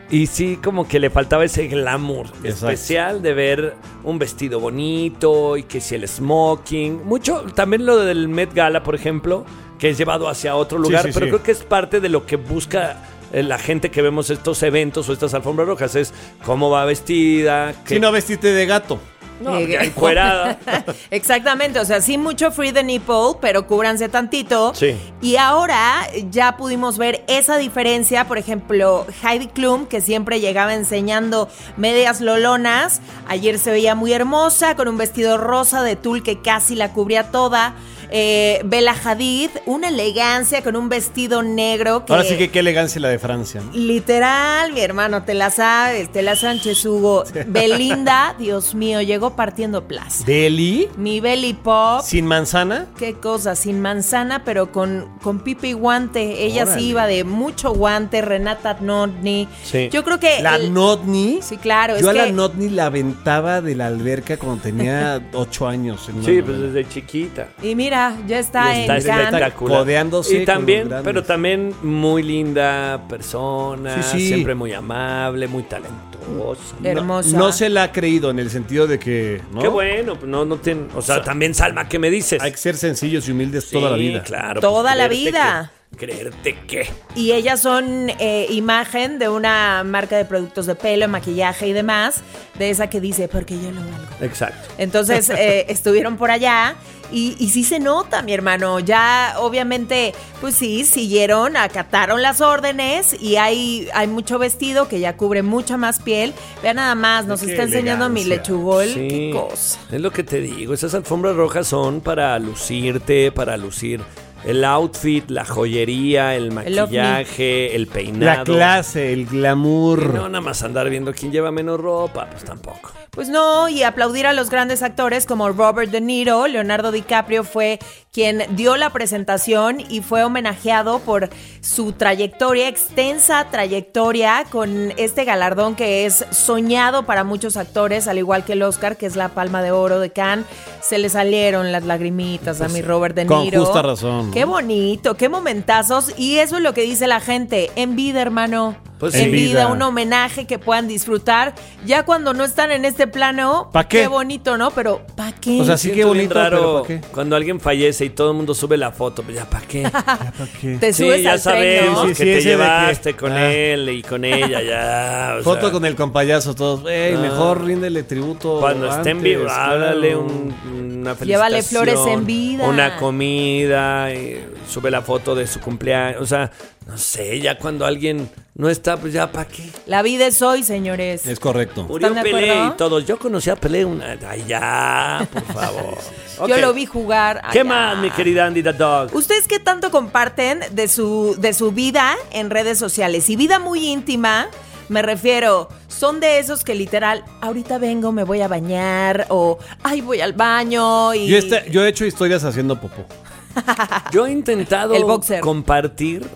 Y sí, como que le faltaba ese glamour Exacto. especial de ver un vestido bonito y que si el smoking. Mucho, también lo del Met Gala, por ejemplo, que es llevado hacia otro lugar, sí, pero sí. creo que es parte de lo que busca la gente que vemos estos eventos o estas alfombras rojas. Es cómo va vestida. Si no vestirte de gato. No, ya encuerada. Exactamente, o sea, sí mucho free the nipple, pero cúbranse tantito. Sí. Y ahora ya pudimos ver esa diferencia, por ejemplo, Heidi Klum, que siempre llegaba enseñando medias lolonas, ayer se veía muy hermosa, con un vestido rosa de tul que casi la cubría toda. Bella Hadid, una elegancia con un vestido negro que... Ahora sí que qué elegancia la de Francia, ¿no? Literal, mi hermano, te la sabes, te la Sánchez Hugo. Belinda, Dios mío, llegó partiendo plaza. ¿Deli? Mi belly pop. ¿Sin manzana? Qué cosa, sin manzana, pero con pipa y guante. Ella Órale. sí iba de mucho guante, Renata Notni. Sí. Yo creo que... ¿La Notni? Sí, claro. Yo a es la que... Notni la aventaba de la alberca cuando tenía 8 años. En una Sí, novela. pues desde chiquita. Y mira, ya está, Está en Cannes. espectacular. Codeándose Y también, con los grandes. pero también muy linda persona, Sí, sí. siempre muy amable, muy talentosa. Hermosa. No se la ha creído en el sentido de que... ¿no? Qué bueno, pues no tiene, o sea, también Salma, ¿qué me dices? Hay que ser sencillos y humildes toda la vida. Claro. Toda la creerte vida. ¿Creerte qué? Y ellas son imagen de una marca de productos de pelo, maquillaje y demás, de esa que dice, porque yo lo valgo. Exacto. Entonces estuvieron por allá y sí se nota, mi hermano. Ya obviamente, pues sí, siguieron, acataron las órdenes y hay mucho vestido que ya cubre mucha más piel. Vean nada más, nos Qué está enseñando mi elegancia. lechugol. Sí, Qué cosa. es lo que te digo, esas alfombras rojas son para lucirte, para lucir el outfit, la joyería, el maquillaje, el peinado. La clase, el glamour. Y no nada más andar viendo quién lleva menos ropa, pues tampoco. Pues no, y aplaudir a los grandes actores como Robert De Niro. Leonardo DiCaprio fue quien dio la presentación y fue homenajeado por su trayectoria, extensa trayectoria, con este galardón que es soñado para muchos actores, al igual que el Oscar, que es la Palma de Oro de Cannes. Se le salieron las lagrimitas a mi Robert De Niro. Con justa razón, ¿no? Qué bonito, qué momentazos. Y eso es lo que dice la gente. En vida, hermano. Pues en sí. vida, un homenaje que puedan disfrutar. Ya cuando no están en este plano, ¿Pa' qué? qué bonito, ¿no? Pero ¿para qué? O sea, sí, Siento qué bien bonito, pero raro ¿para qué? cuando alguien fallece y todo el mundo sube la foto, pues ya para qué. ¿Para qué? te Sí, subes ya al tren, sabemos ¿no? Sí, que te ese de llevaste que- con él y con ella, ya. o Foto sea, con el compayazo, todos. Ey, Ah. mejor ríndele tributo. cuando esté en antes, vivo, háblale claro. una felicitación. Llévale flores en vida. Una comida, sube la foto de su cumpleaños. O sea, no sé, ya cuando alguien no está, pues ya para qué. La vida es hoy, señores. Es correcto. Murió ¿Están de Pelé acuerdo? y todos. Yo conocí a Pelé una... Ay, ya, por favor. Yo Ok. lo vi jugar. ¿Qué allá. más, mi querida Andy the Dog? ¿Ustedes qué tanto comparten de su vida en redes sociales? Y vida muy íntima, me refiero, son de esos que literal, ahorita vengo, me voy a bañar, o ay, voy al baño y... Yo he hecho historias haciendo popó. Yo he intentado El boxer. compartir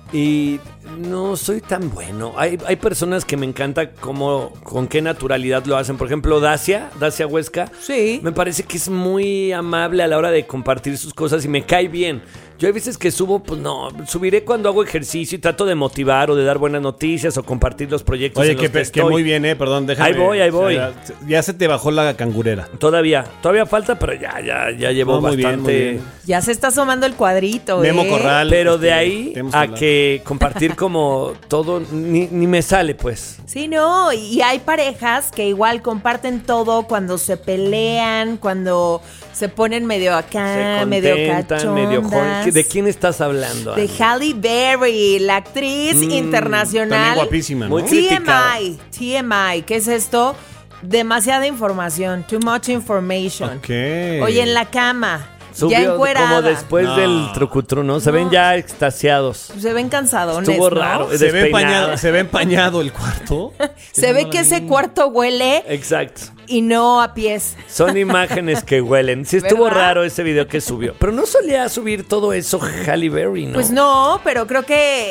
y no soy tan bueno. Hay personas que me encanta con qué naturalidad lo hacen. Por ejemplo, Dacia Huesca. Sí. Me parece que es muy amable a la hora de compartir sus cosas y me cae bien. Yo hay veces que subo, pues no, subiré cuando hago ejercicio y trato de motivar o de dar buenas noticias o compartir los proyectos Oye, en los que que estoy. muy bien, perdón, déjame. Ahí voy. O sea, ya se te bajó la cangurera. Todavía falta, pero ya llevo No, muy bien, bastante. muy bien. Ya se está asomando el cuadrito, Memo ¿eh? Corral. Pero de ahí tenemos a hablar. que compartir como todo, ni me sale, pues. Sí, no, y hay parejas que igual comparten todo cuando se pelean, cuando se ponen medio acá, Se medio contentan, medio cachondas. ¿De quién estás hablando? De Andy? Halle Berry, la actriz internacional. También guapísima, ¿no? Muy criticada. TMI, ¿qué es esto? Demasiada información, too much information. Ok. Oye, en la cama, ya Subió encuerada. como después No. del trucutru, ¿no? Se ven ya extasiados. Se ven cansadones, Estuvo ¿no? raro. ¿Se ve, despeinada. se ve empañado el cuarto? Se ve que ese cuarto huele Exacto. y no a pies. Son imágenes que huelen. Sí estuvo ¿Verdad? raro ese video que subió. Pero no solía subir todo eso Halle Berry, ¿no? Pues no, pero creo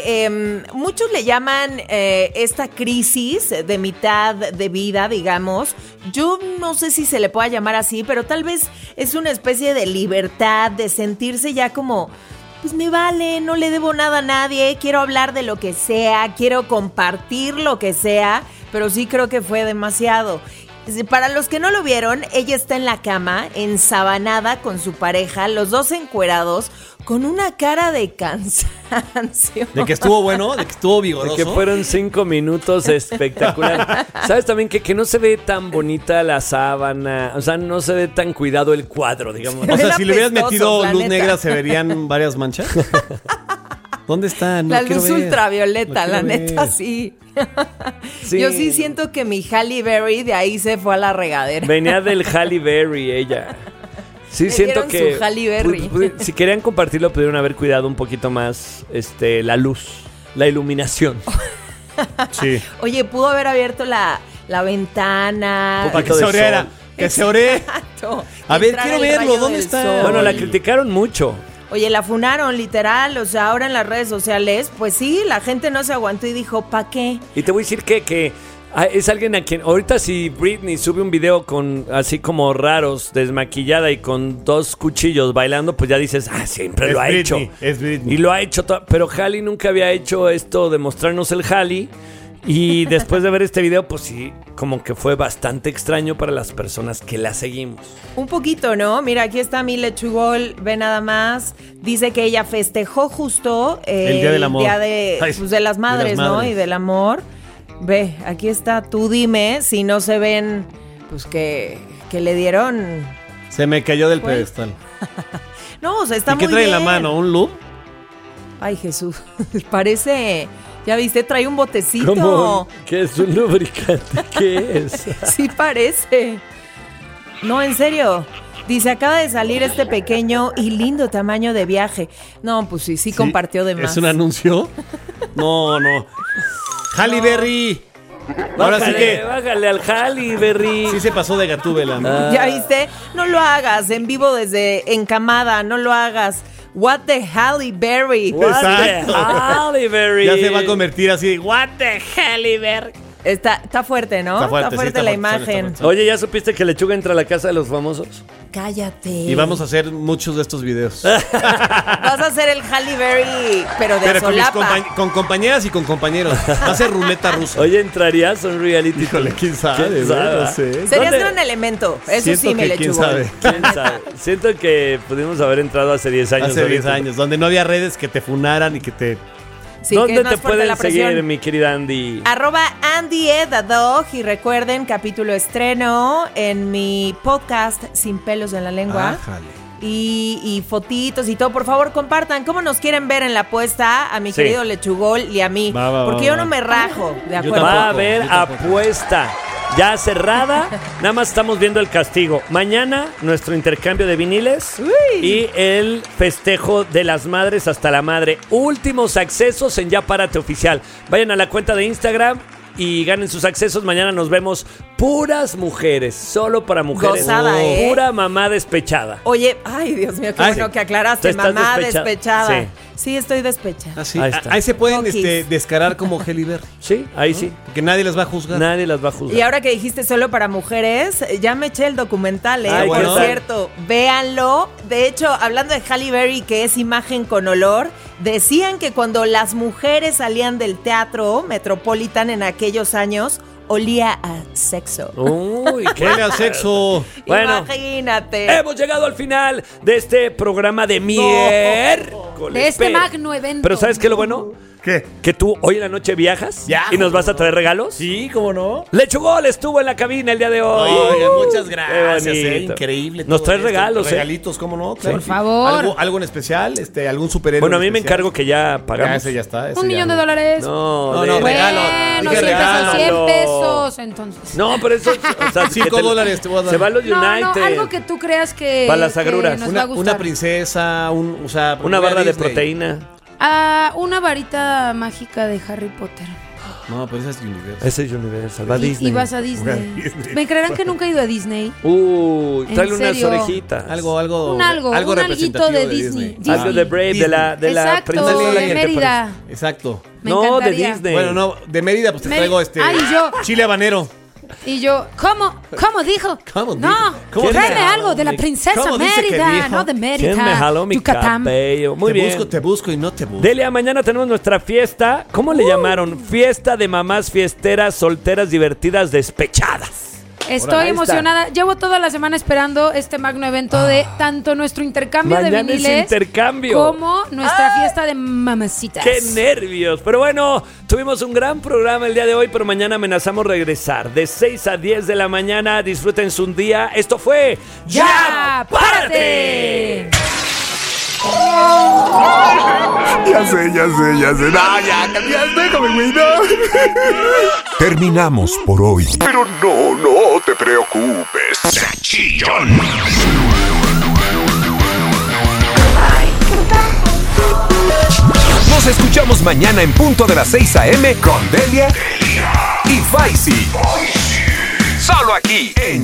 que muchos le llaman esta crisis de mitad de vida, digamos. Yo no sé si se le pueda llamar así, pero tal vez es una especie de libertad, de sentirse ya como pues me vale, no le debo nada a nadie, quiero hablar de lo que sea, quiero compartir lo que sea, pero sí creo que fue demasiado. Para los que no lo vieron, ella está en la cama, ensabanada con su pareja, los dos encuerados, con una cara de cansancio. De que estuvo bueno, de que estuvo vigoroso. De que fueron 5 minutos espectacular. ¿Sabes también que no se ve tan bonita la sábana? O sea, no se ve tan cuidado el cuadro, digamos. O sea, si le hubieras apestosos, metido la luz neta. negra, ¿se verían varias manchas? ¿Dónde está? No La quiero luz ver. ultravioleta, No la quiero neta, ver. sí. Sí. Yo sí siento que mi Halle Berry de ahí se fue a la regadera. Venía del Halle Berry ella. Sí, Le siento dieron que su Halle Berry. si querían compartirlo, pudieron haber cuidado un poquito más la luz, la iluminación. Sí. Oye, pudo haber abierto la ventana. Para que de se oreara. sol. Que se ore. Exacto. A ver, Entrar quiero el verlo. rayo ¿Dónde del está? sol. Bueno, la criticaron mucho. Oye, la funaron, literal. O sea, ahora en las redes sociales, pues sí, la gente no se aguantó y dijo, ¿pa' qué? Y te voy a decir que es alguien a quien ahorita si Britney sube un video con así como raros, desmaquillada y con 2 cuchillos bailando, pues ya dices, siempre Es lo ha Britney, hecho. es Britney. Y lo ha hecho, pero Halle nunca había hecho esto de mostrarnos el Halle. Y después de ver este video, pues sí, como que fue bastante extraño para las personas que la seguimos. Un poquito, ¿no? Mira, aquí está mi Lechugol, ve nada más. Dice que ella festejó justo El Día del Amor. Día de, Ay, pues, de las madres, de las ¿no? madres. Y del amor. Ve, aquí está, tú dime si no se ven, pues que le dieron... Se me cayó del ¿Cuál? pedestal. No, o sea, está ¿Y qué muy trae en bien. la mano? ¿Un loop? Ay, Jesús, parece... Ya viste, trae un botecito. ¿Cómo? ¿Qué es un lubricante? ¿Qué es? Sí parece. No, en serio. Dice, acaba de salir este pequeño y lindo tamaño de viaje. No, pues sí compartió de más. ¿Es un anuncio? No. Halle Berry. Ahora sí que Bájale al Halle Berry. sí se pasó de Gatúbela, ¿no? ¿Ya viste? No lo hagas en vivo desde encamada, no lo hagas. What the Halle Berry. What the Exacto. Halle Berry. Ya se va a convertir así. What the Halle Berry. Está fuerte, ¿no? Está fuerte, sí, está la fuerte, imagen. está fuerte. Oye, ¿ya supiste que Lechuga entra a la casa de los famosos? Cállate. Y vamos a hacer muchos de estos videos. Vas a hacer el Halle Berry, pero de Pero con, mis solapa. con compañeras y con compañeros. Va a ser ruleta rusa. Oye, ¿entrarías a un reality? Híjole, quién sabe, ¿Quién güey? sabe? No sé. Serías ¿Dónde? un elemento. Eso Siento sí me que le quién chugó. sabe. ¿Quién sabe? Siento que pudimos haber entrado hace 10 años. Hace 10 ahorita. años, donde no había redes que te funaran y que te... Sí, que ¿Dónde es más te fuerte pueden la seguir, presión. mi querida Andy? @AndyEdadog y recuerden, capítulo estreno en mi podcast Sin Pelos en la Lengua. Ájale. Y fotitos y todo. Por favor, compartan cómo nos quieren ver en la apuesta a mi Sí. querido Lechugol y a mí. Va, porque va, yo va. no me rajo, ¿de Yo acuerdo? Va a tampoco, haber yo tampoco. apuesta ya cerrada. Nada más estamos viendo el castigo. Mañana nuestro intercambio de viniles y el festejo de las madres hasta la madre. Últimos accesos en Ya Párate Oficial. Vayan a la cuenta de Instagram y ganen sus accesos. Mañana nos vemos puras mujeres, solo para mujeres. Gozada, ¿eh? Pura mamá despechada. Oye, ay, Dios mío, qué Ay, bueno sí. que aclaraste. ¿Tú estás Mamá despechada? despechada. Sí. Sí, estoy despechada. Así. Ahí está. Ahí se pueden Okis. descarar como Halle Berry. Sí, ahí sí. Porque nadie les va a juzgar. Nadie las va a juzgar. Y ahora que dijiste solo para mujeres, ya me eché el documental, ¿eh? Ay, Por bueno. cierto, véanlo. De hecho, hablando de Halle Berry, que es imagen con olor, decían que cuando las mujeres salían del teatro Metropolitan en aquellos años, olía a sexo. Uy, qué Huele a sexo. Bueno. Imagínate. Hemos llegado al final de este programa de miércoles. De este Pero- magno evento. Pero ¿sabes qué es lo bueno? ¿Qué? Que tú hoy en la noche viajas Ya, y nos vas a traer regalos. Sí, ¿cómo no? Lechugol estuvo en la cabina el día de hoy. Oigan, muchas Qué gracias, bonito. increíble. Nos todo traes esto. regalos, Regalitos, ¿cómo no? Claro. Por favor. ¿Algo en especial? ¿Algún superhéroe? Bueno, a mí me especial? encargo que ya Ya, pagamos. ese ya está. ese $1 ya millón no. de dólares. No, No, de- no, regalo. Bueno, Dije 100 pesos, regalo. 100 pesos, entonces. No, pero eso, o sea, $5 te voy a dar. Se va a los No, United. no, algo que tú creas que, Para las que agruras. nos va a gustar. Una princesa, o sea, Una barra de Disney. proteína. Ah, una varita mágica de Harry Potter. No, pero esa es Universal. Ese es Universal. Va a Y- Disney. Y vas a Disney. ¿Me creerán que nunca he ido a Disney? Uy, ¿En tráele unas serio? orejitas. Algo Un alguito representativo de Disney. Algo de Brave, de la Exacto, princesa de que te Mérida. Exacto. Me No, de encantaría. Disney. Bueno, no, de Mérida, pues te Meri- traigo Ay, yo. chile habanero. Y yo, ¿cómo? ¿Cómo dijo? ¿Cómo no, dijo? ¿Cómo tráeme dijo? algo de la princesa ¿Cómo dice que Mérida, dijo? no de Mérida. ¿Quién me jaló mi Yucatán. cabello? Muy bien. Te busco y no te busco. Delia, mañana tenemos nuestra fiesta. ¿Cómo le llamaron? Fiesta de mamás fiesteras, solteras, divertidas, despechadas. Estoy Órale, ahí emocionada. Llevo toda la semana esperando este magno evento de tanto nuestro intercambio de Mañana es viniles intercambio. como nuestra fiesta de mamacitas. ¡Qué nervios! Pero bueno, tuvimos un gran programa el día de hoy, pero mañana amenazamos regresar. De 6 a 10 de la mañana, disfruten su día. Esto fue... ¡Ya, párate! Ya sé. No, ya, déjame, güey, no. Terminamos por hoy. Pero no te preocupes. ¡Chillón! Nos escuchamos mañana en punto de las 6 a.m. con Delia y Faisy. Solo aquí en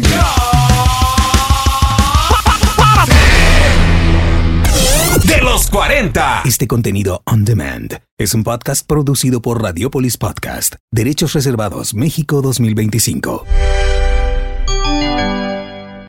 de los 40. Este contenido on demand es un podcast producido por Radiopolis Podcast. Derechos reservados México 2025.